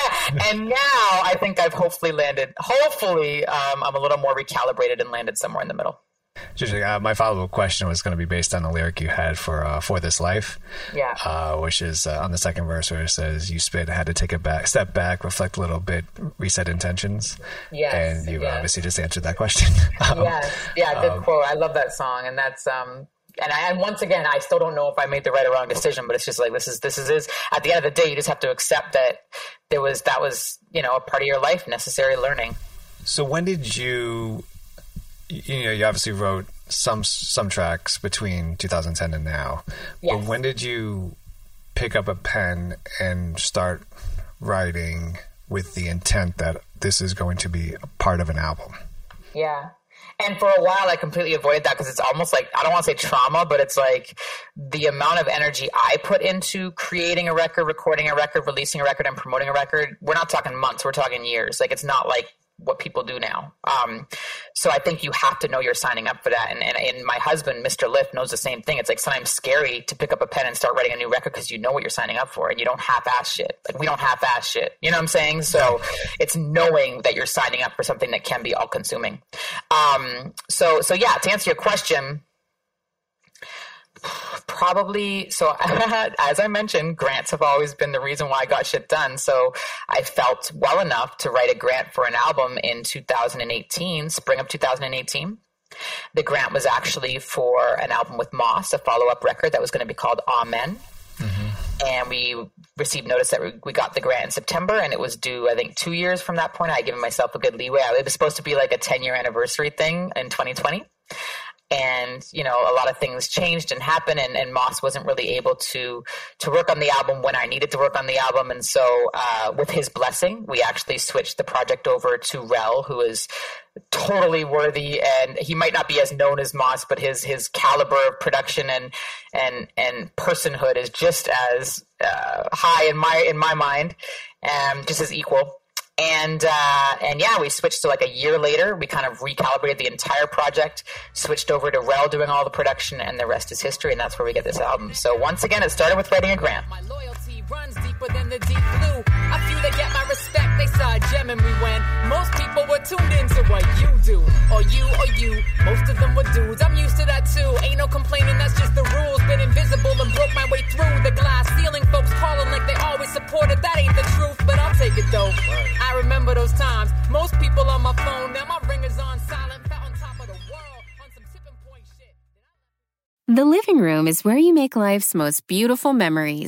and now I think I've hopefully landed, hopefully um, I'm a little more recalibrated and landed somewhere in the middle. Uh, my follow-up question was going to be based on the lyric you had for uh, For This Life, yeah, uh, which is uh, on the second verse where it says, you spit, had to take a back, step back, reflect a little bit, reset intentions. Yes, and you've yes. obviously just answered that question. um, yes, yeah, good um, quote. I love that song. And that's... um. And, I, and once again, I still don't know if I made the right or wrong decision, but it's just like, this is, this is, is, at the end of the day, you just have to accept that there was, that was, you know, a part of your life, necessary learning. So when did you, you know, you obviously wrote some, some tracks between two thousand ten and now, yes. but when did you pick up a pen and start writing with the intent that this is going to be a part of an album? Yeah. And for a while, I completely avoided that because it's almost like, I don't want to say trauma, but it's like the amount of energy I put into creating a record, recording a record, releasing a record, and promoting a record. We're not talking months, we're talking years. Like, it's not like what people do now. Um, so I think you have to know you're signing up for that. And, and, and my husband, Mister Lift, knows the same thing. It's like sometimes scary to pick up a pen and start writing a new record because you know what you're signing up for and you don't half-ass shit. Like, we don't half-ass shit. You know what I'm saying? So it's knowing that you're signing up for something that can be all-consuming. Um, so, so yeah, to answer your question, probably, so as I mentioned, grants have always been the reason why I got shit done. So I felt well enough to write a grant for an album in two thousand eighteen, spring of two thousand eighteen. The grant was actually for an album with Moss, a follow-up record that was going to be called Amen. Mm-hmm. And we received notice that we, we got the grant in September, and it was due, I think, two years from that point. I had given myself a good leeway. It was supposed to be like a ten-year anniversary thing in twenty twenty. And, you know, a lot of things changed and happened, and, and Moss wasn't really able to to work on the album when I needed to work on the album. And so uh, with his blessing, we actually switched the project over to Rel, who is totally worthy. And he might not be as known as Moss, but his his caliber of production and and and personhood is just as uh, high in my in my mind, and just as equal. And, uh, and yeah, we switched to like a year later, we kind of recalibrated the entire project, switched over to Rel doing all the production, and the rest is history. And that's where we get this album. So once again, it started with writing a grant. My loyalty runs deeper than the deep blue. A few that get my respect, they saw a gem in me when most people were tuned into what you do. Or you, or you, most of them were dudes. I'm used to that too. Ain't no complaining, that's just the rules. Been invisible and broke my way through the glass ceiling. Folks calling like they always supported. That ain't the truth, but I'll take it though. I remember those times. Most people on my phone, now my ringer's on silent. Felt on top of the world on some tipping point shit. The living room is where you make life's most beautiful memories.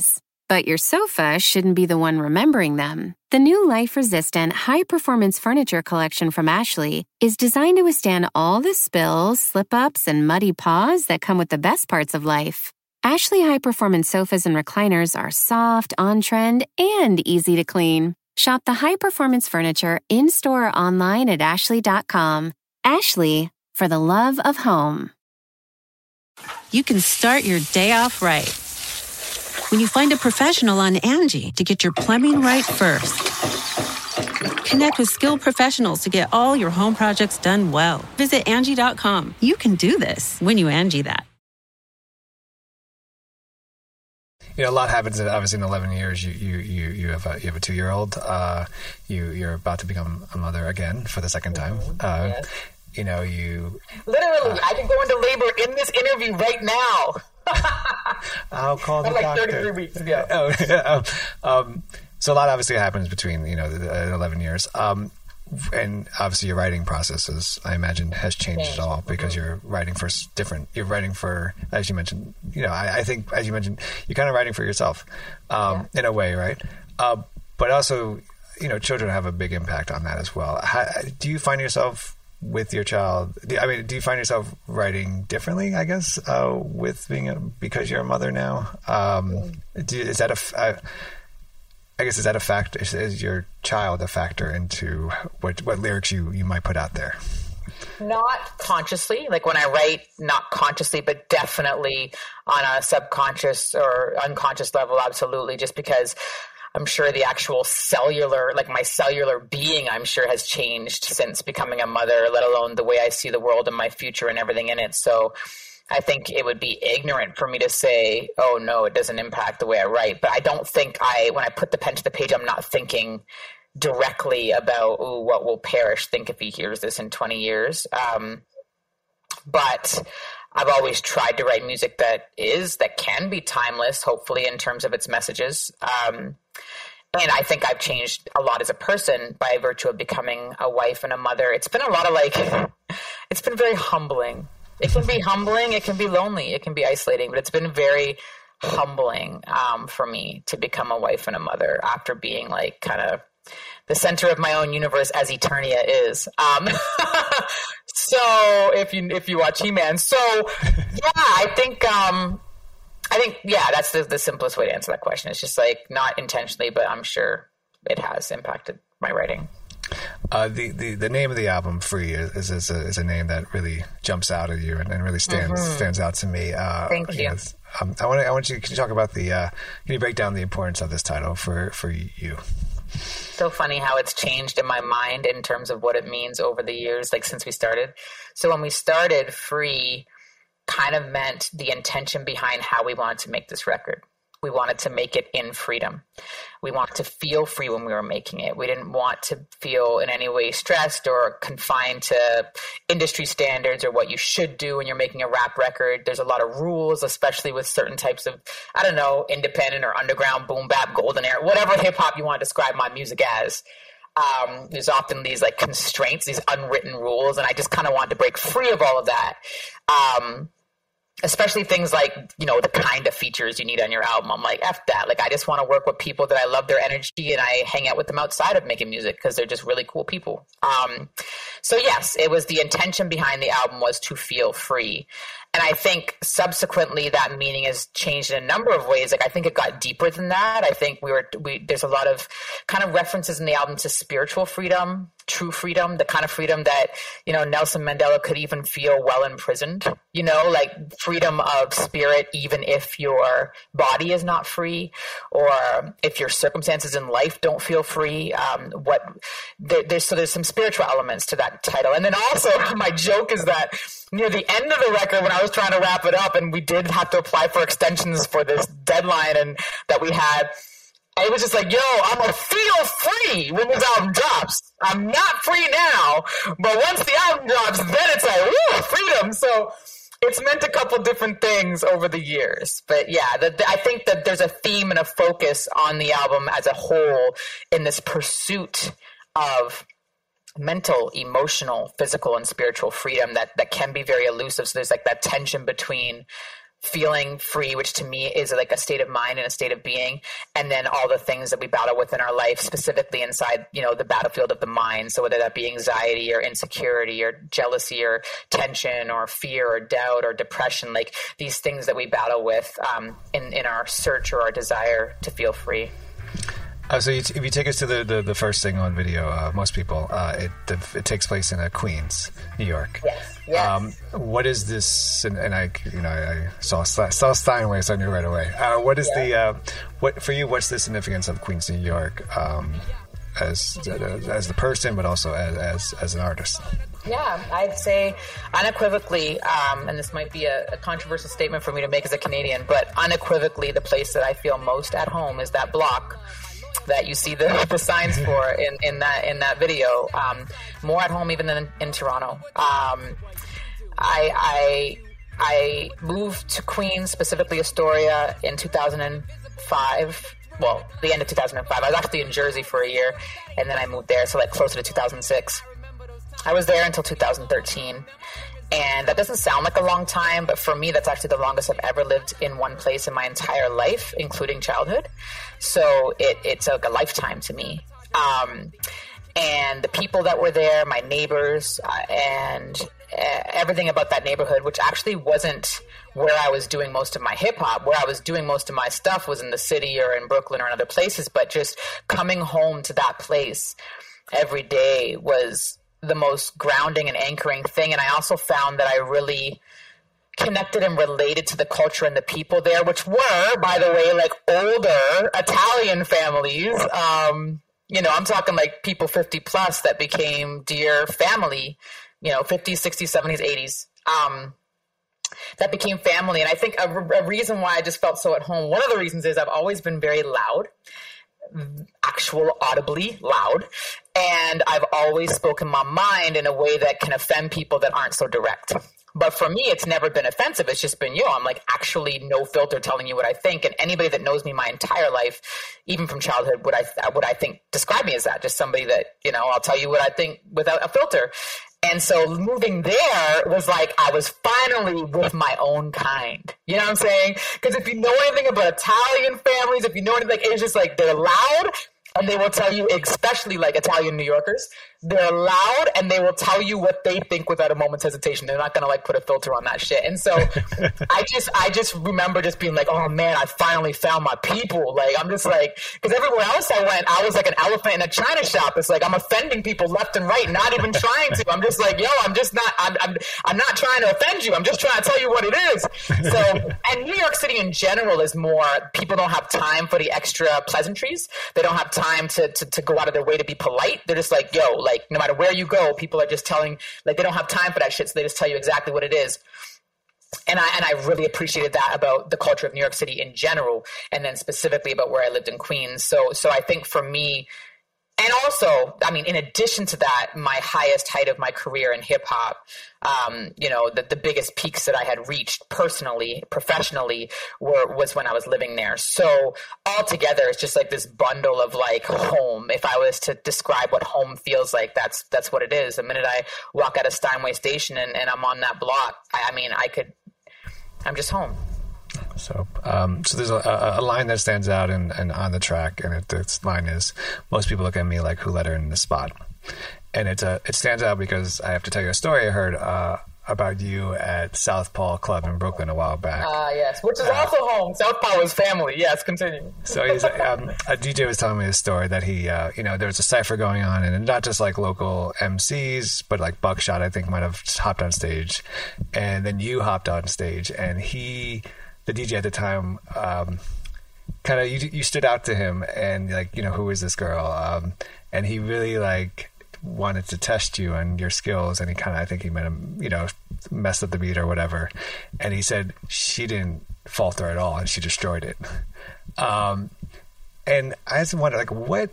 but your sofa shouldn't be the one remembering them. The new life-resistant, high-performance furniture collection from Ashley is designed to withstand all the spills, slip-ups, and muddy paws that come with the best parts of life. Ashley high-performance sofas and recliners are soft, on-trend, and easy to clean. Shop the high-performance furniture in-store or online at ashley dot com. Ashley, for the love of home. You can start your day off right when you find a professional on Angie to get your plumbing right first. Connect with skilled professionals to get all your home projects done well. Visit Angie dot com. You can do this when you Angie that. You know, a lot happens. Obviously, in eleven years, you you you, you have a you have a two year old. Uh, you you're about to become a mother again for the second time. Uh, yes. You know, you literally. Uh, I can go into labor in this interview right now. I'll call the I'm like doctor. thirty-three weeks. Yeah. Oh, yeah. Um, so a lot obviously happens between you know the, the eleven years. Um, And obviously your writing processes, I imagine, has changed at all because you're writing for different, you're writing for, as you mentioned, you know, I, I think, as you mentioned, you're kind of writing for yourself um, yeah. in a way, right? Uh, but also, you know, children have a big impact on that as well. How, do you find yourself with your child, I mean, do you find yourself writing differently, I guess, uh, with being, a, because you're a mother now? Um, do, is that a, a I guess, is that a fact? Is, is your child a factor into what what lyrics you, you might put out there? Not consciously, like when I write, not consciously, but definitely on a subconscious or unconscious level, absolutely, just because I'm sure the actual cellular, like my cellular being, I'm sure has changed since becoming a mother, let alone the way I see the world and my future and everything in it. So I think it would be ignorant for me to say, oh, no, it doesn't impact the way I write. But I don't think I, when I put the pen to the page, I'm not thinking directly about, ooh, what will Parrish think if he hears this in twenty years. Um, but I've always tried to write music that is, that can be timeless, hopefully, in terms of its messages. Um, and I think I've changed a lot as a person by virtue of becoming a wife and a mother. It's been a lot of like, it's been very humbling. It can be humbling. It can be lonely. It can be isolating. But it's been very humbling um, for me to become a wife and a mother after being like kind of the center of my own universe, as Eternia is. Um, so if you if you watch He-Man, so yeah, I think um, I think yeah, that's the, the simplest way to answer that question. It's just like not intentionally, but I'm sure it has impacted my writing. Uh, the, the, the name of the album, Free, is is a, is a name that really jumps out at you and, and really stands mm-hmm. stands out to me. Uh, Thank you. you know, um, I want I want you. Can you talk about the? Uh, can you break down the importance of this title for for you? So funny how it's changed in my mind in terms of what it means over the years, like since we started. So when we started, Free kind of meant the intention behind how we wanted to make this record. We wanted to make it in freedom. We wanted to feel free when we were making it. We didn't want to feel in any way stressed or confined to industry standards or what you should do when you're making a rap record. There's a lot of rules, especially with certain types of, I don't know, independent or underground, boom bap, golden era, whatever hip hop you want to describe my music as. Um, there's often these like constraints, these unwritten rules, and I just kind of wanted to break free of all of that. Um, Especially things like, you know, the kind of features you need on your album. I'm like, F that. Like, I just want to work with people that I love their energy and I hang out with them outside of making music because they're just really cool people. Um, so, yes, it was the intention behind the album was to feel free. And I think subsequently that meaning has changed in a number of ways. Like, I think it got deeper than that. I think we were, we, there's a lot of kind of references in the album to spiritual freedom, true freedom, the kind of freedom that, you know, Nelson Mandela could even feel while imprisoned, you know, like freedom of spirit, even if your body is not free or if your circumstances in life don't feel free. Um, what there, there's, so there's some spiritual elements to that title. And then also my joke is that near the end of the record, when I was trying to wrap it up and we did have to apply for extensions for this deadline and that we had, it was just like, yo, I'm going to feel free when this album drops. I'm not free now, but once the album drops, then it's like, woo, freedom. So it's meant a couple different things over the years. But yeah, the, the, I think that there's a theme and a focus on the album as a whole in this pursuit of mental, emotional, physical, and spiritual freedom that, that can be very elusive. So there's like that tension between feeling free, which to me is like a state of mind and a state of being, and then all the things that we battle with in our life, specifically inside, you know, the battlefield of the mind. So whether that be anxiety or insecurity or jealousy or tension or fear or doubt or depression, like these things that we battle with um, in, in our search or our desire to feel free. Uh, so you t- if you take us to the, the, the first thing on video, uh, most people, uh, it the, it takes place in uh, Queens, New York. Yes. Yes. Um, what is this? And, and I, you know, I saw saw Steinway, so I knew right away. Uh, what is yeah. the uh, what for you? What's the significance of Queens, New York, um, as as the person, but also as as, as an artist? Yeah, I'd say unequivocally, um, and this might be a, a controversial statement for me to make as a Canadian, but unequivocally, the place that I feel most at home is that block that you see the, the signs for in, in that in that video. Um, more at home even than in, in Toronto. Um, I, I I moved to Queens, specifically Astoria, in two thousand five. Well, the end of two thousand five. I was actually in Jersey for a year, and then I moved there, so like closer to two thousand six. I was there until two thousand thirteen. And that doesn't sound like a long time, but for me, that's actually the longest I've ever lived in one place in my entire life, including childhood. So it, it's like a lifetime to me. Um, and the people that were there, my neighbors, uh, and uh, everything about that neighborhood, which actually wasn't where I was doing most of my hip hop. Where I was doing most of my stuff was in the city or in Brooklyn or in other places, but just coming home to that place every day was the most grounding and anchoring thing. And I also found that I really connected and related to the culture and the people there, which were, by the way, like older Italian families. Um, you know, I'm talking like people fifty plus that became dear family, you know, fifties, sixties, seventies, eighties. Um, that became family. And I think a, a reason why I just felt so at home, one of the reasons is I've always been very loud, actual audibly loud, and I've always spoken my mind in a way that can offend people that aren't so direct. But for me, it's never been offensive. It's just been, yo, I'm like actually no filter telling you what I think. And anybody that knows me my entire life, even from childhood, would I would I think describe me as that, just somebody that, you know, I'll tell you what I think without a filter. And so moving there was like I was finally with my own kind. You know what I'm saying? Because if you know anything about Italian families, if you know anything, like, it's just like they're loud and they will tell you, especially like Italian New Yorkers, they're loud and they will tell you what they think without a moment's hesitation. They're not going to like put a filter on that shit. And so I just I just remember just being like, oh man, I finally found my people. Like I'm just like, because everywhere else I went, I was like an elephant in a china shop. It's like I'm offending people left and right, not even trying to. I'm just like, yo, I'm just not, I'm, I'm, I'm not trying to offend you. I'm just trying to tell you what it is. So, and New York City in general is more, people don't have time for the extra pleasantries. They don't have time to, to, to go out of their way to be polite. They're just like, yo, like no matter where you go, people are just telling, like they don't have time for that shit. So they just tell you exactly what it is. And I, and I really appreciated that about the culture of New York City in general. And then specifically about where I lived in Queens. So, so I think for me, and also, I mean, in addition to that, my highest height of my career in hip hop, um, you know, the, the biggest peaks that I had reached personally, professionally, were was when I was living there. So altogether, it's just like this bundle of like home. If I was to describe what home feels like, that's that's what it is. The minute I walk out of Steinway Station and, and I'm on that block, I, I mean, I could, I'm just home. So, um, so there's a, a line that stands out and in, in, on the track, and it, its line is, "Most people look at me like who let her in the spot," and it uh, it stands out because I have to tell you a story I heard uh, about you at Southpaw Club in Brooklyn a while back. Ah, uh, yes, which is uh, also home. Southpaw is family. Yes, continue. So he's, um, a D J was telling me a story that he, uh, you know, there was a cipher going on, and not just like local M Cs, but like Buckshot, I think, might have hopped on stage, and then you hopped on stage, and he. The D J at the time, um, kind of you, you stood out to him, and like, you know, who is this girl? Um, and he really like wanted to test you and your skills, and he kind of, I think he might have, you know, messed up the beat or whatever. And he said she didn't falter at all, and she destroyed it. Um, and I just wonder, like, what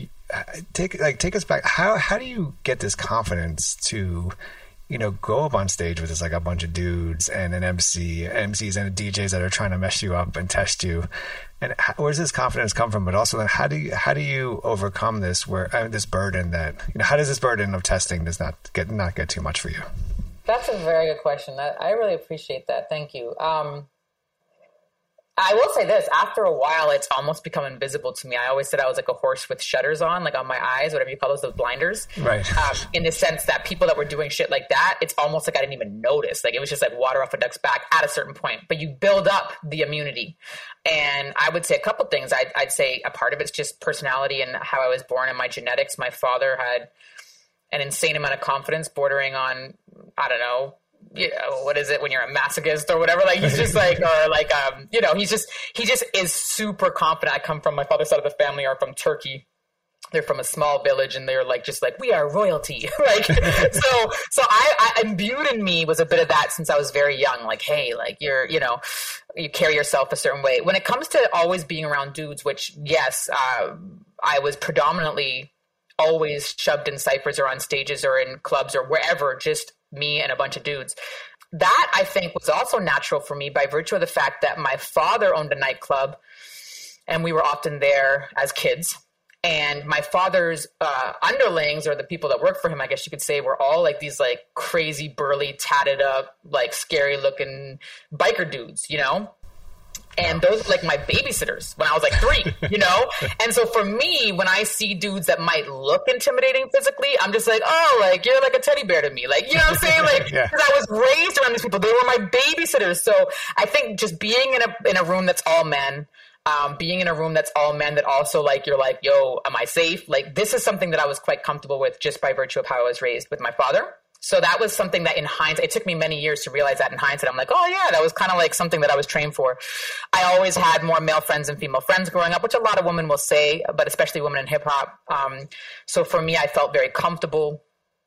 take like take us back? How how do you get this confidence to, you know, go up on stage with this, like a bunch of dudes and an M C, M Cs and D Js that are trying to mess you up and test you? And how, where does this confidence come from? But also, then how do you how do you overcome this where uh, this burden that, you know, how does this burden of testing does not get not get too much for you? That's a very good question. I, I really appreciate that. Thank you. Um, I will say this, after a while, it's almost become invisible to me. I always said I was like a horse with shutters on, like on my eyes, whatever you call those, those blinders. Right. Um, in the sense that people that were doing shit like that, it's almost like I didn't even notice. Like it was just like water off a duck's back at a certain point. But you build up the immunity. And I would say a couple things. I'd, I'd say a part of it's just personality and how I was born and my genetics. My father had an insane amount of confidence bordering on, I don't know, you know, what is it when you're a masochist or whatever? Like he's just like, or like, um, you know, he's just, he just is super confident. I come from, my father's side of the family are from Turkey. They're from a small village and they're like, just like, we are royalty. Like, so, so I, I imbued in me was a bit of that since I was very young. Like, hey, like you're, you know, you carry yourself a certain way. When it comes to always being around dudes, which yes, uh, I was predominantly always shoved in ciphers or on stages or in clubs or wherever, just me and a bunch of dudes. That I think was also natural for me by virtue of the fact that my father owned a nightclub and we were often there as kids. And my father's uh, underlings, or the people that worked for him, I guess you could say, were all like these like crazy, burly, tatted up, like scary looking biker dudes, you know? And those were like my babysitters when I was like three, you know? And so for me, when I see dudes that might look intimidating physically, I'm just like, oh, like, you're like a teddy bear to me. Like, you know what I'm saying? Like, because yeah. I was raised around these people. They were my babysitters. So I think just being in a in a room that's all men, um, being in a room that's all men that also like, you're like, yo, am I safe? Like, this is something that I was quite comfortable with just by virtue of how I was raised with my father. So that was something that in hindsight, it took me many years to realize that in hindsight. I'm like, oh yeah, that was kind of like something that I was trained for. I always had more male friends than female friends growing up, which a lot of women will say, but especially women in hip hop. Um, so for me, I felt very comfortable.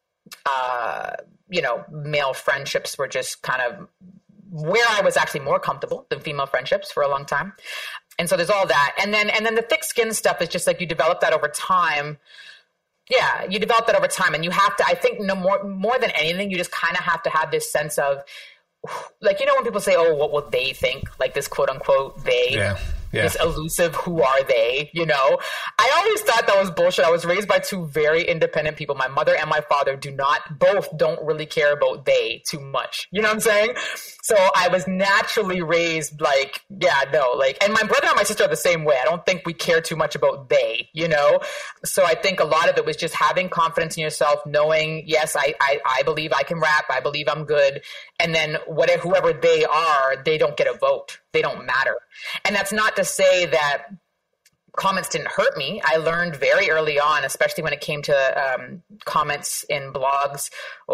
Uh, you know, male friendships were just kind of where I was actually more comfortable than female friendships for a long time. And so there's all that. And then, and then the thick skin stuff is just like you develop that over time. Yeah, you develop that over time, and you have to, I think no more, more than anything, you just kind of have to have this sense of, like, you know, when people say, oh, what will they think? Like this quote unquote, they, yeah, yeah. this elusive, who are they? You know, I always thought that was bullshit. I was raised by two very independent people. My mother and my father do not, both don't really care about they too much. You know what I'm saying? So I was naturally raised like, yeah, no, like, and my brother and my sister are the same way. I don't think we care too much about they, you know? So I think a lot of it was just having confidence in yourself, knowing, yes, I, I, I believe I can rap. I believe I'm good. And then whatever, whoever they are, they don't get a vote. They don't matter. And that's not to say that comments didn't hurt me. I learned very early on, especially when it came to um, comments in blogs,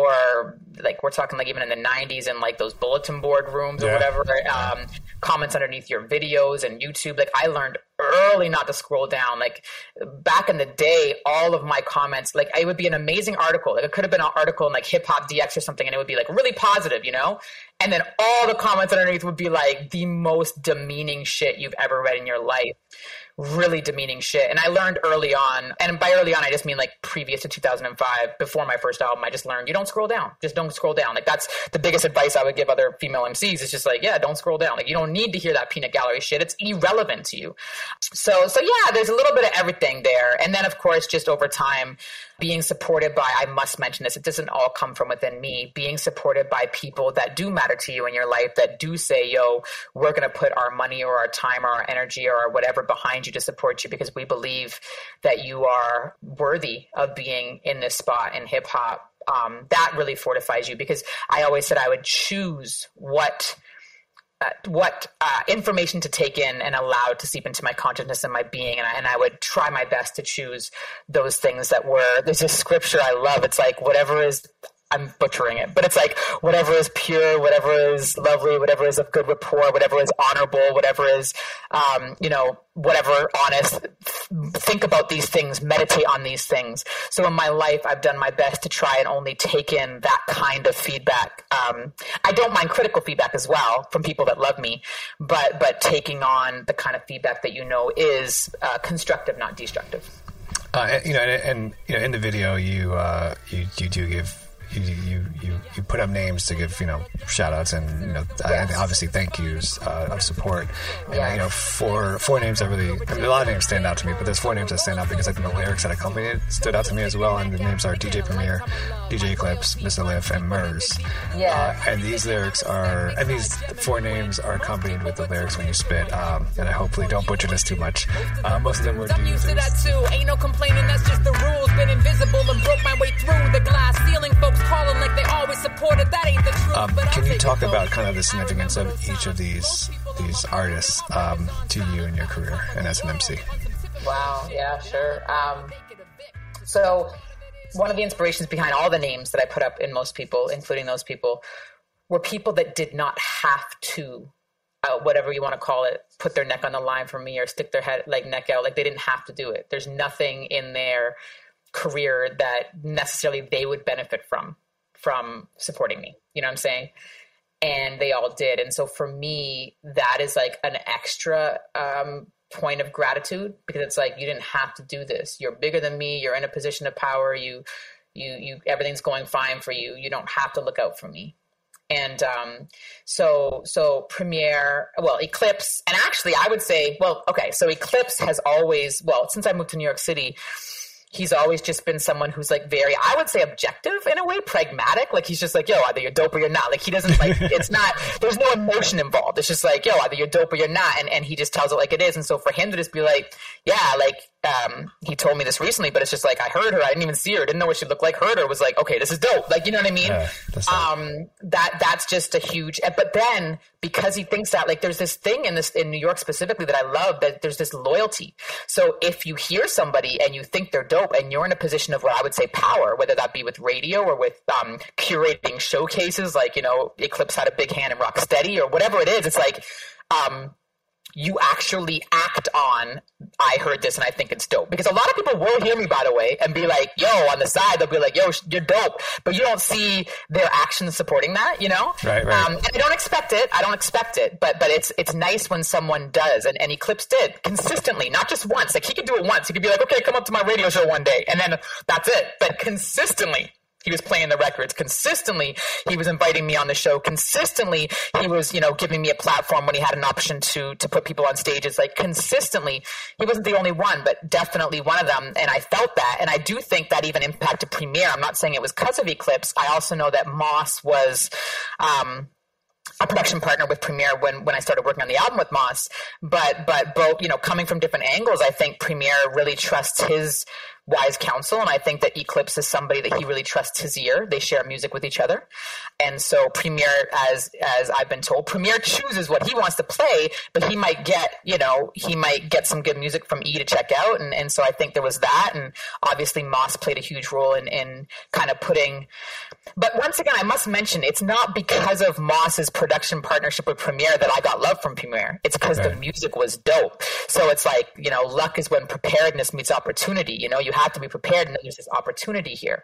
or like we're talking like even in the nineties and like those bulletin board rooms or yeah. whatever, um, comments underneath your videos and YouTube. Like I learned early not to scroll down. Like back in the day, all of my comments, like it would be an amazing article. Like it could have been an article in like Hip Hop D X or something, and it would be like really positive, you know? And then all the comments underneath would be like the most demeaning shit you've ever read in your life. Really demeaning shit. And I learned early on, and by early on, I just mean like previous to two thousand five, before my first album, I just learned you don't scroll down. Just don't scroll down. Like that's the biggest advice I would give other female M Cs. It's just like, yeah, don't scroll down. Like you don't need to hear that peanut gallery shit. It's irrelevant to you. So, so yeah, there's a little bit of everything there. And then of course, just over time, being supported by, I must mention this, it doesn't all come from within me, being supported by people that do matter to you in your life, that do say, yo, we're going to put our money or our time or our energy or whatever behind you to support you because we believe that you are worthy of being in this spot in hip hop. Um, that really fortifies you, because I always said I would choose what Uh, what uh, information to take in and allow to seep into my consciousness and my being. And I, and I would try my best to choose those things that were, there's a scripture I love. It's like, whatever is, I'm butchering it, but it's like, whatever is pure, whatever is lovely, whatever is of good rapport, whatever is honorable, whatever is, um, you know, whatever honest, think about these things, meditate on these things. So in my life, I've done my best to try and only take in that kind of feedback. Um, I don't mind critical feedback as well from people that love me, but, but taking on the kind of feedback that, you know, is uh, constructive, not destructive. Uh, you know, and, and you know, in the video, you, uh, you, you do give, you, you, you, you put up names to give, you know, shout outs and, you know, yes. and obviously thank yous uh, of support. And, yes. you know, four, four names that really, I mean, a lot of names stand out to me, but there's four names that stand out because I think the lyrics that accompany it stood out to me as well. And the names are D J Premier, D J Eclipse, Mister Liff, and Murs. Yeah. Uh, and these lyrics are, and these four names are accompanied with the lyrics when you spit. Um, and I hopefully don't butcher this too much. Uh, most of them were I'm used to that too. Ain't no complaining, that's just the rules. Been invisible and broke my way through the glass ceiling. Folks calling like they always supported. That ain't the truth. Um, can you talk about kind of the significance of each of these these artists um, to you in your career and as an M C? Wow. Yeah. Sure. Um, so one of the inspirations behind all the names that I put up in Most People, including those people, were people that did not have to. Uh, whatever you want to call it, put their neck on the line for me or stick their head like neck out. Like they didn't have to do it. There's nothing in their career that necessarily they would benefit from, from supporting me. You know what I'm saying? And they all did. And so for me, that is like an extra um, point of gratitude because it's like, you didn't have to do this. You're bigger than me. You're in a position of power. You, you, you, everything's going fine for you. You don't have to look out for me. And um, so, so Premier, well, Eclipse, and actually I would say, well, okay, so Eclipse has always, well, since I moved to New York City, he's always just been someone who's like very, I would say objective in a way, pragmatic. Like he's just like, yo, either you're dope or you're not. Like he doesn't like, it's not, there's no emotion involved. It's just like, yo, either you're dope or you're not. And, and he just tells it like it is. And so for him to just be like, yeah, like, um, he told me this recently, but it's just like, I heard her. I didn't even see her. Didn't know what she looked like. Heard her. Was like, okay, this is dope. Like, you know what I mean? Yeah, that's um, that, that's just a huge, but then because he thinks that like, there's this thing in this, in New York specifically that I love, that there's this loyalty. So if you hear somebody and you think they're dope and you're in a position of what I would say power, whether that be with radio or with, um, curating showcases, like, you know, Eclipse had a big hand in Rocksteady or whatever it is. It's like, um, you actually act on, I heard this and I think it's dope. Because a lot of people will hear me, by the way, and be like, yo, on the side, they'll be like, yo, you're dope. But you don't see their actions supporting that, you know? Right, right. Um, and I don't expect it. I don't expect it. But but it's it's nice when someone does. And, and Eclipse did consistently, not just once. Like he could do it once. He could be like, okay, come up to my radio show one day. And then that's it. But consistently. He was playing the records consistently. He was inviting me on the show consistently. He was, you know, giving me a platform when he had an option to to put people on stages. Like consistently, he wasn't the only one, but definitely one of them. And I felt that, and I do think that even impacted Premier. I'm not saying it was because of Eclipse. I also know that Moss was um, a production partner with Premier when when I started working on the album with Moss. But but both, you know, coming from different angles, I think Premier really trusts his wise counsel, and I think that Eclipse is somebody that he really trusts his ear. They share music with each other, and so Premier, as as I've been told, Premier chooses what he wants to play, but he might get, you know, he might get some good music from E to check out, and and so I think there was that, and obviously Moss played a huge role in in kind of putting. But once again, I must mention, it's not because of Moss's production partnership with Premier that I got love from Premier. It's because okay. the music was dope. So it's like, you know, luck is when preparedness meets opportunity. You know, you have to be prepared, and there's this opportunity here.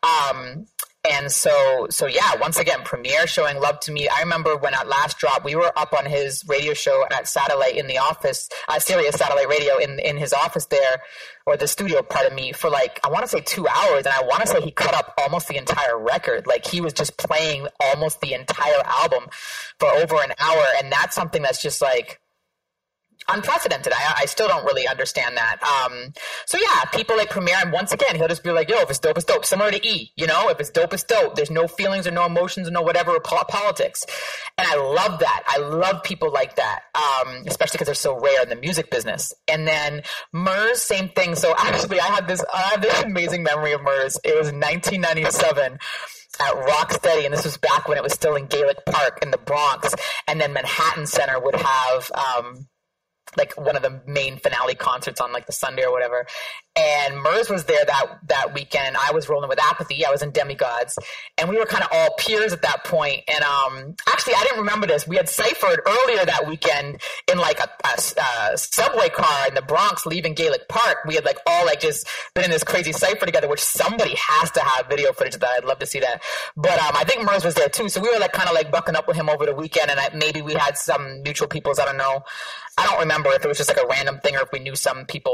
Um, and so, so yeah, once again, Premier showing love to me. I remember when at Last Drop, we were up on his radio show at Satellite in the office, uh, Sirius Satellite Radio in, in his office there, or the studio, pardon me, for like, I want to say two hours. And I want to say he cut up almost the entire record. Like he was just playing almost the entire album for over an hour. And that's something that's just like, unprecedented. I, I still don't really understand that. Um, so yeah, people like Premier, and once again, he'll just be like, yo, if it's dope, it's dope. Similar to E, you know, if it's dope, it's dope. There's no feelings or no emotions or no whatever or po- politics. And I love that. I love people like that, um, especially because they're so rare in the music business. And then Murs, same thing. So actually, I had this, I have this amazing memory of Murs. It was nineteen ninety-seven. At Rocksteady, and this was back when it was still in Gaelic Park in the Bronx, and then Manhattan Center would have um, like one of the main finale concerts on like the Sunday or whatever. And Murs was there that that weekend, and I was rolling with Apathy. I was in Demigods, and we were kind of all peers at that point. And um, actually, I didn't remember this. We had ciphered earlier that weekend in like a, a, a subway car in the Bronx, leaving Gaelic Park. We had like all like just been in this crazy cipher together, which somebody has to have video footage of that. I'd love to see that. But um, I think Murs was there too, so we were like kind of like bucking up with him over the weekend, and I, maybe we had some mutual peoples. I don't know. I don't remember if it was just like a random thing or if we knew some people.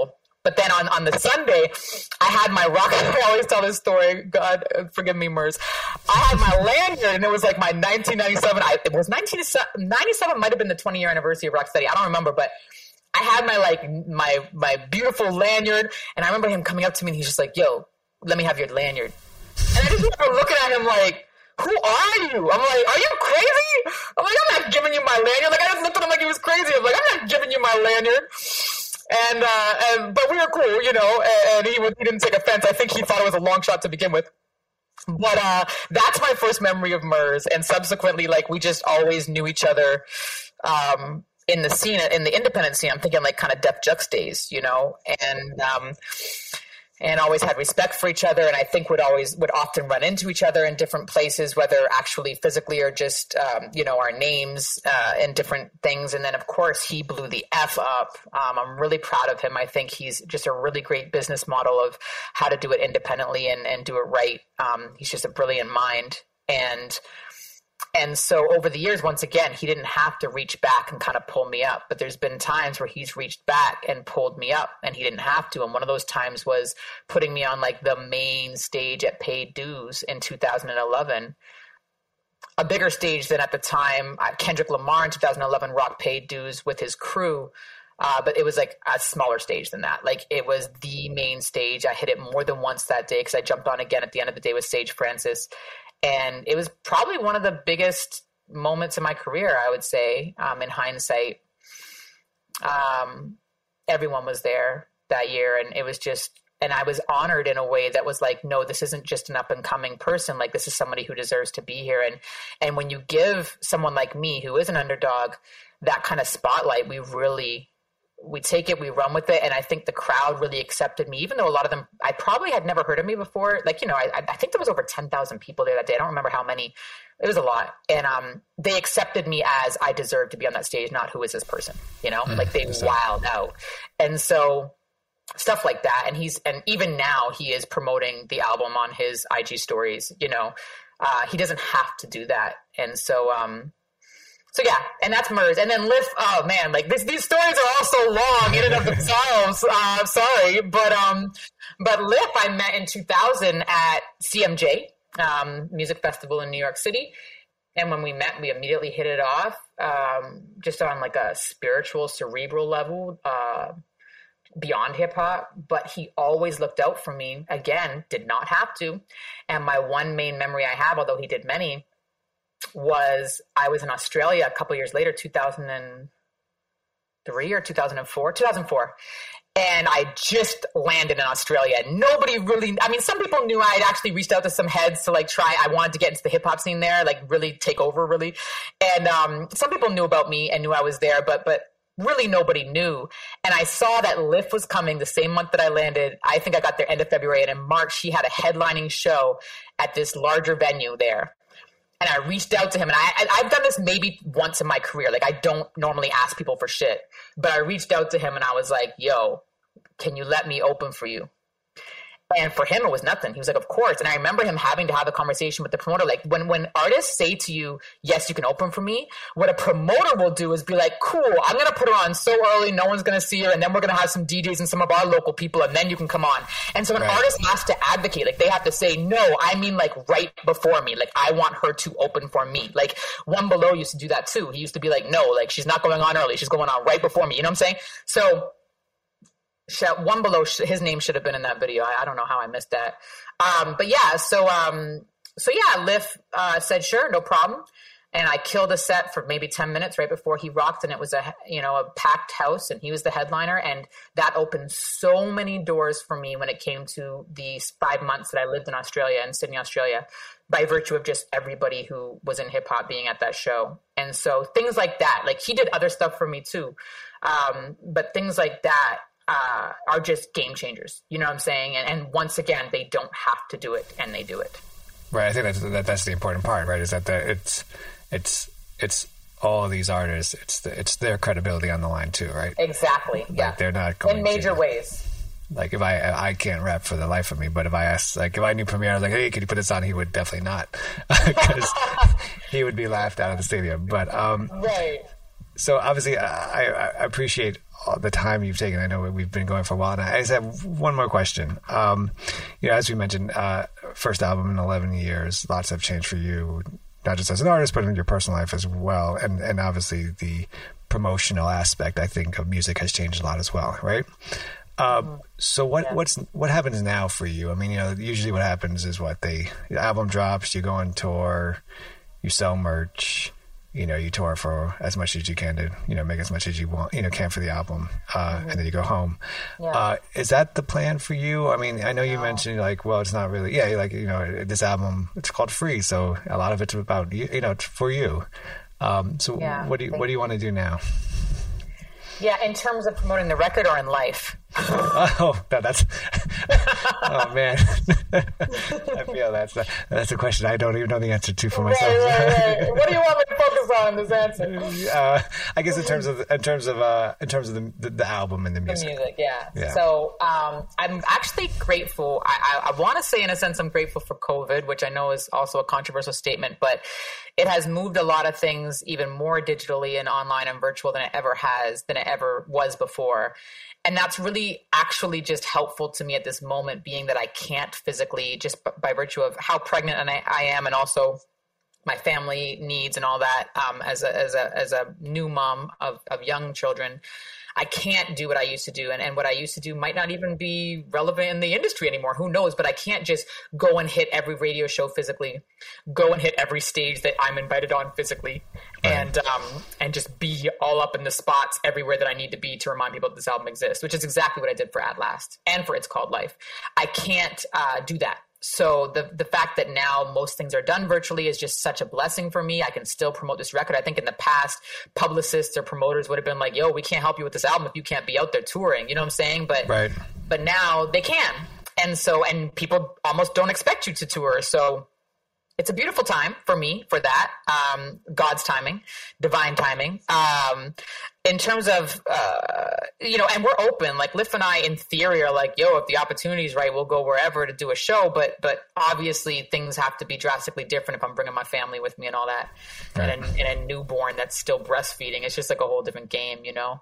But then on, on the Sunday, I had my rock. I always tell this story. God, forgive me, Murs. I had my lanyard, and it was like my nineteen ninety-seven. I, it was nineteen ninety-seven. Might have been the twenty year anniversary of Rocksteady. I don't remember, but I had my like my my beautiful lanyard, and I remember him coming up to me, and he's just like, "Yo, let me have your lanyard." And I just remember looking at him like, "Who are you?" I'm like, "Are you crazy?" I'm like, "I'm not giving you my lanyard." Like I just looked at him like he was crazy. I'm like, "I'm not giving you my lanyard." And, uh, and, but we were cool, you know, and, and he, would, he didn't take offense. I think he thought it was a long shot to begin with. But, uh, that's my first memory of Murs. And subsequently, like, we just always knew each other, um, in the scene, in the independent scene. I'm thinking like kind of Def Jux days, you know, and, um, and always had respect for each other. And I think would always, would often run into each other in different places, whether actually physically or just, um, you know, our names, uh, and different things. And then of course he blew the F up. Um, I'm really proud of him. I think he's just a really great business model of how to do it independently and, and do it right. Um, he's just a brilliant mind. And, And so over the years, once again, he didn't have to reach back and kind of pull me up. But there's been times where he's reached back and pulled me up, and he didn't have to. And one of those times was putting me on like the main stage at Paid Dues in two thousand eleven. A bigger stage than at the time uh, Kendrick Lamar in two thousand eleven rocked Paid Dues with his crew. Uh, but it was like a smaller stage than that. Like it was the main stage. I hit it more than once that day because I jumped on again at the end of the day with Sage Francis. And it was probably one of the biggest moments in my career, I would say, um, in hindsight. Um, everyone was there that year, and it was just, and I was honored in a way that was like, no, this isn't just an up and coming person. Like this is somebody who deserves to be here. And, and when you give someone like me, who is an underdog, that kind of spotlight, we really, we take it, we run with it. And I think the crowd really accepted me, even though a lot of them, I probably had never heard of me before. Like, you know, I, I think there was over ten thousand people there that day. I don't remember how many. It was a lot. And um, they accepted me as I deserved to be on that stage, not who is this person, you know, mm, like they wilded out. And so stuff like that. And he's, and even now he is promoting the album on his I G stories, you know, uh, he doesn't have to do that. And so, um, So yeah, and that's Murs. And then Lif, oh man, like this, these stories are all so long in and of themselves. Uh, sorry, but um, but Lif I met in two thousand at C M J um, Music Festival in New York City, and when we met, we immediately hit it off, um, just on like a spiritual, cerebral level, uh, beyond hip hop. But he always looked out for me. Again, did not have to. And my one main memory I have, although he did many, was I was in Australia a couple years later, two thousand three or two thousand four, two thousand four. And I just landed in Australia. Nobody really, I mean, some people knew I'd actually reached out to some heads to like try, I wanted to get into the hip hop scene there, like really take over really. And um, some people knew about me and knew I was there, but, but really nobody knew. And I saw that Lif was coming the same month that I landed. I think I got there end of February, and in March he had a headlining show at this larger venue there. And I reached out to him, and I, I've done this maybe once in my career. Like, I don't normally ask people for shit, but I reached out to him and I was like, yo, can you let me open for you? And for him, it was nothing. He was like, of course. And I remember him having to have a conversation with the promoter. Like, when, when artists say to you, yes, you can open for me, what a promoter will do is be like, cool, I'm going to put her on so early, no one's going to see her, and then we're going to have some D Js and some of our local people, and then you can come on. And so an right. artist has to advocate. Like, they have to say, no, I mean, like, right before me. Like, I want her to open for me. Like, One Below used to do that, too. He used to be like, no, like, she's not going on early. She's going on right before me. You know what I'm saying? So One Below, his name should have been in that video. I, I don't know how I missed that. Um, but yeah, so um, so yeah, Lif uh, said, sure, no problem. And I killed a set for maybe ten minutes right before he rocked. And it was a, you know, a packed house, and he was the headliner. And that opened so many doors for me when it came to the five months that I lived in Australia, in Sydney, Australia, by virtue of just everybody who was in hip hop being at that show. And so things like that, like he did other stuff for me too. Um, but things like that, Uh, are just game changers. You know what I'm saying? And, and once again, they don't have to do it, and they do it. Right. I think that's that, that's the important part, right? Is that the, it's it's it's all of these artists. It's the, it's their credibility on the line too, right? Exactly. Like, yeah. They're not going in major to, ways. Like if I I can't rap for the life of me, but if I asked, like if I knew Premier, I was like, hey, could you put this on? He would definitely not, because he would be laughed out of the stadium. But um, right. so obviously, I, I appreciate all the time you've taken. I know we've been going for a while, and I just have one more question. Um, you know, as we mentioned, uh, first album in eleven years, lots have changed for you, not just as an artist, but in your personal life as well. And and obviously, the promotional aspect, I think, of music has changed a lot as well, right? Um, so what, yeah. what's, what happens now for you? I mean, you know, usually what happens is what they, the album drops, you go on tour, you sell merch, you know, you tour for as much as you can to, you know, make as much as you want, you know, can for the album, uh, mm-hmm. and then you go home. Yeah. Uh, is that the plan for you? I mean, I know you no. mentioned like, well, it's not really, yeah, like, you know, this album, it's called Free. So a lot of it's about you, you know, it's for you. Um, so yeah, what do you, what do you want to do now? Yeah, in terms of promoting the record or in life? oh, that, that's... oh, man. I feel that's a, that's a question I don't even know the answer to for myself. Right, right, right. What do you want me to focus on in this answer? Uh, I guess in terms of in terms of uh, in terms of the, the the album and the music. The music, yeah. yeah. So um, I'm actually grateful. I, I, I want to say, in a sense, I'm grateful for COVID, which I know is also a controversial statement, but it has moved a lot of things even more digitally and online and virtual than it ever has, than it ever was before. And that's really actually just helpful to me at this moment, being that I can't physically, just b- by virtue of how pregnant and I, I am, and also my family needs and all that, um, as a, as a, as a new mom of, of young children, I can't do what I used to do. And, and what I used to do might not even be relevant in the industry anymore. Who knows? But I can't just go and hit every radio show physically, go and hit every stage that I'm invited on physically, right. and um, and just be all up in the spots everywhere that I need to be to remind people that this album exists, which is exactly what I did for At Last and for It's Called Life. I can't uh, do that. So the the fact that now most things are done virtually is just such a blessing for me. I can still promote this record. I think in the past, publicists or promoters would have been like, yo, we can't help you with this album if you can't be out there touring. You know what I'm saying? But right. but now they can. And so, and people almost don't expect you to tour. So it's a beautiful time for me for that. Um, God's timing, divine timing. Um, in terms of, uh, you know, and we're open, like Liff and I in theory are like, yo, if the opportunity is right, we'll go wherever to do a show. But, but obviously things have to be drastically different if I'm bringing my family with me and all that. Right. And, a, and a newborn that's still breastfeeding. It's just like a whole different game, you know?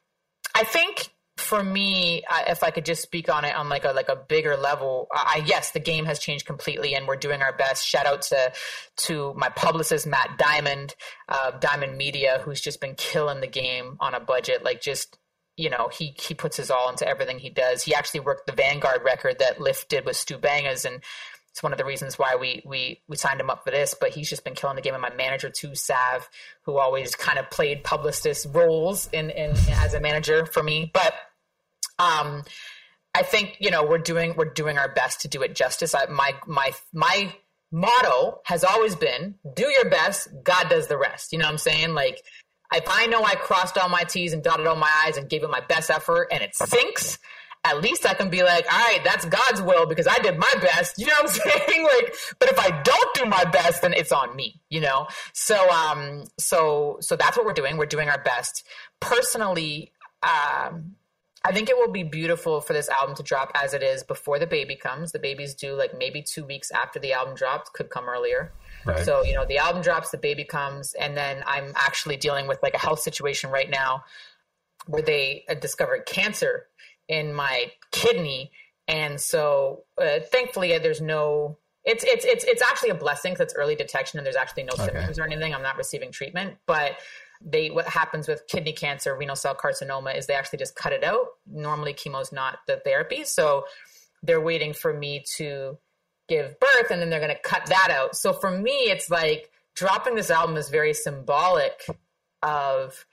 I think, for me, uh, if I could just speak on it on like a like a bigger level, I, yes, the game has changed completely, and we're doing our best. Shout out to to my publicist Matt Diamond, uh, Diamond Media, who's just been killing the game on a budget. Like, just, you know, he he puts his all into everything he does. He actually worked the Vanguard record that Liff did with Stu Bangas, and it's one of the reasons why we we we signed him up for this. But he's just been killing the game. And my manager too, Sav, who always kind of played publicist roles in, in as a manager for me. But um, I think, you know, we're doing we're doing our best to do it justice. I, my my my motto has always been, do your best, God does the rest. You know what I'm saying? Like, if I know I crossed all my T's and dotted all my I's and gave it my best effort and it sinks, at least I can be like, all right, that's God's will because I did my best. You know what I'm saying? Like, but if I don't do my best, then it's on me, you know? So, um, so, so that's what we're doing. We're doing our best. Personally, um, I think it will be beautiful for this album to drop as it is before the baby comes. The baby's due like maybe two weeks after the album drops, could come earlier. Right. So, you know, the album drops, the baby comes, and then I'm actually dealing with like a health situation right now where they uh, discovered cancer in my kidney. And so uh, thankfully there's no, it's, it's, it's, it's actually a blessing because it's early detection and there's actually no okay. symptoms or anything. I'm not receiving treatment, but they, what happens with kidney cancer, renal cell carcinoma, is they actually just cut it out. Normally chemo is not the therapy. So they're waiting for me to give birth and then they're going to cut that out. So for me, it's like dropping this album is very symbolic of,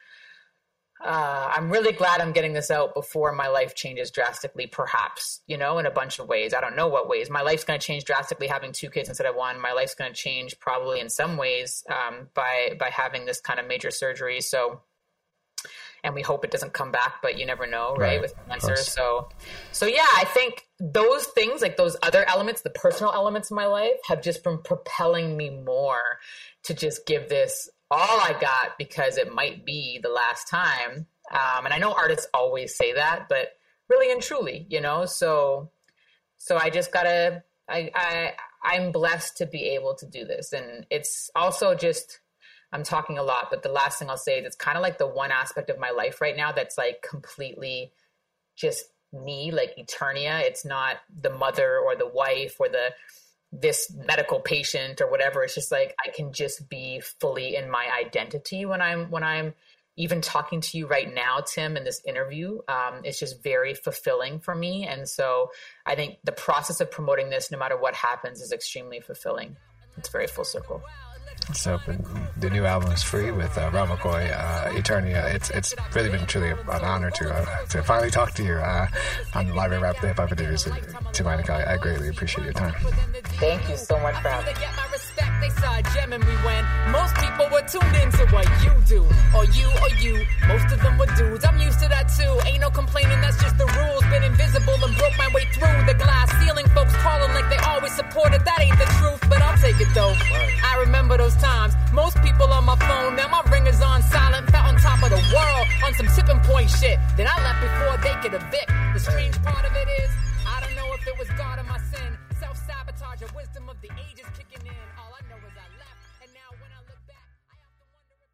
Uh, I'm really glad I'm getting this out before my life changes drastically, perhaps, you know, in a bunch of ways. I don't know what ways. My life's going to change drastically having two kids instead of one. My life's going to change probably in some ways um, by by having this kind of major surgery. So, and we hope it doesn't come back, but you never know, right, right with cancer. So, so yeah, I think those things, like those other elements, the personal elements of my life have just been propelling me more to just give this all I got because it might be the last time. Um, and I know artists always say that, but really and truly, you know, so, so I just gotta, I, I, I'm blessed to be able to do this. And it's also just I'm talking a lot, but the last thing I'll say is it's kind of like the one aspect of my life right now that's like completely just me, like Eternia. It's not the mother or the wife or the this medical patient or whatever. It's just like I can just be fully in my identity when I'm when I'm even talking to you right now, Tim, in this interview. Um, it's just very fulfilling for me. And so I think the process of promoting this, no matter what happens, is extremely fulfilling. It's very full circle. So the new album is free with uh, Rel McCoy, uh, Eternia. It's it's really been truly an honor to uh, to finally talk to you uh, on the Library Rap, the Hip Hop Interviews. Tim Einenkel, I greatly appreciate your time. Thank you so much for having me. They saw gemming me when most people were tuned into what you do, or you, or you. Most of them were dudes. I'm used to that too. Ain't no complaining, that's just the rules. Been invisible and broke my way through the glass ceiling. Folks calling like they always supported. That ain't the truth, but I'll take it though. I remember those times. Most people on my phone, now my ringer's on silent. Felt on top of the world on some tipping point shit. Then I left before they could evict. The strange part of it is, I don't know if it was God or my sin. Self-sabotage or wisdom of the ages kicking in. All I know is I left, and now when I look back, I have to wonder if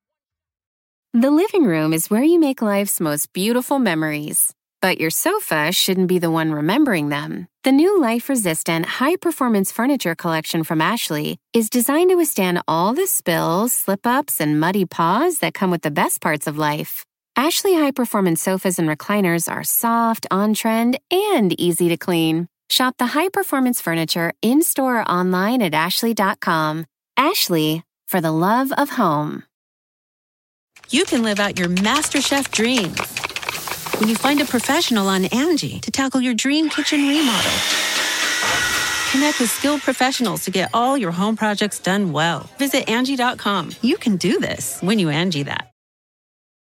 I... The living room is where you make life's most beautiful memories. But your sofa shouldn't be the one remembering them. The new life-resistant, high-performance furniture collection from Ashley is designed to withstand all the spills, slip-ups, and muddy paws that come with the best parts of life. Ashley high-performance sofas and recliners are soft, on-trend, and easy to clean. Shop the high-performance furniture in-store or online at ashley dot com. Ashley, for the love of home. You can live out your MasterChef dreams when you find a professional on Angie to tackle your dream kitchen remodel. Connect with skilled professionals to get all your home projects done well. Visit Angie dot com. You can do this when you Angie that.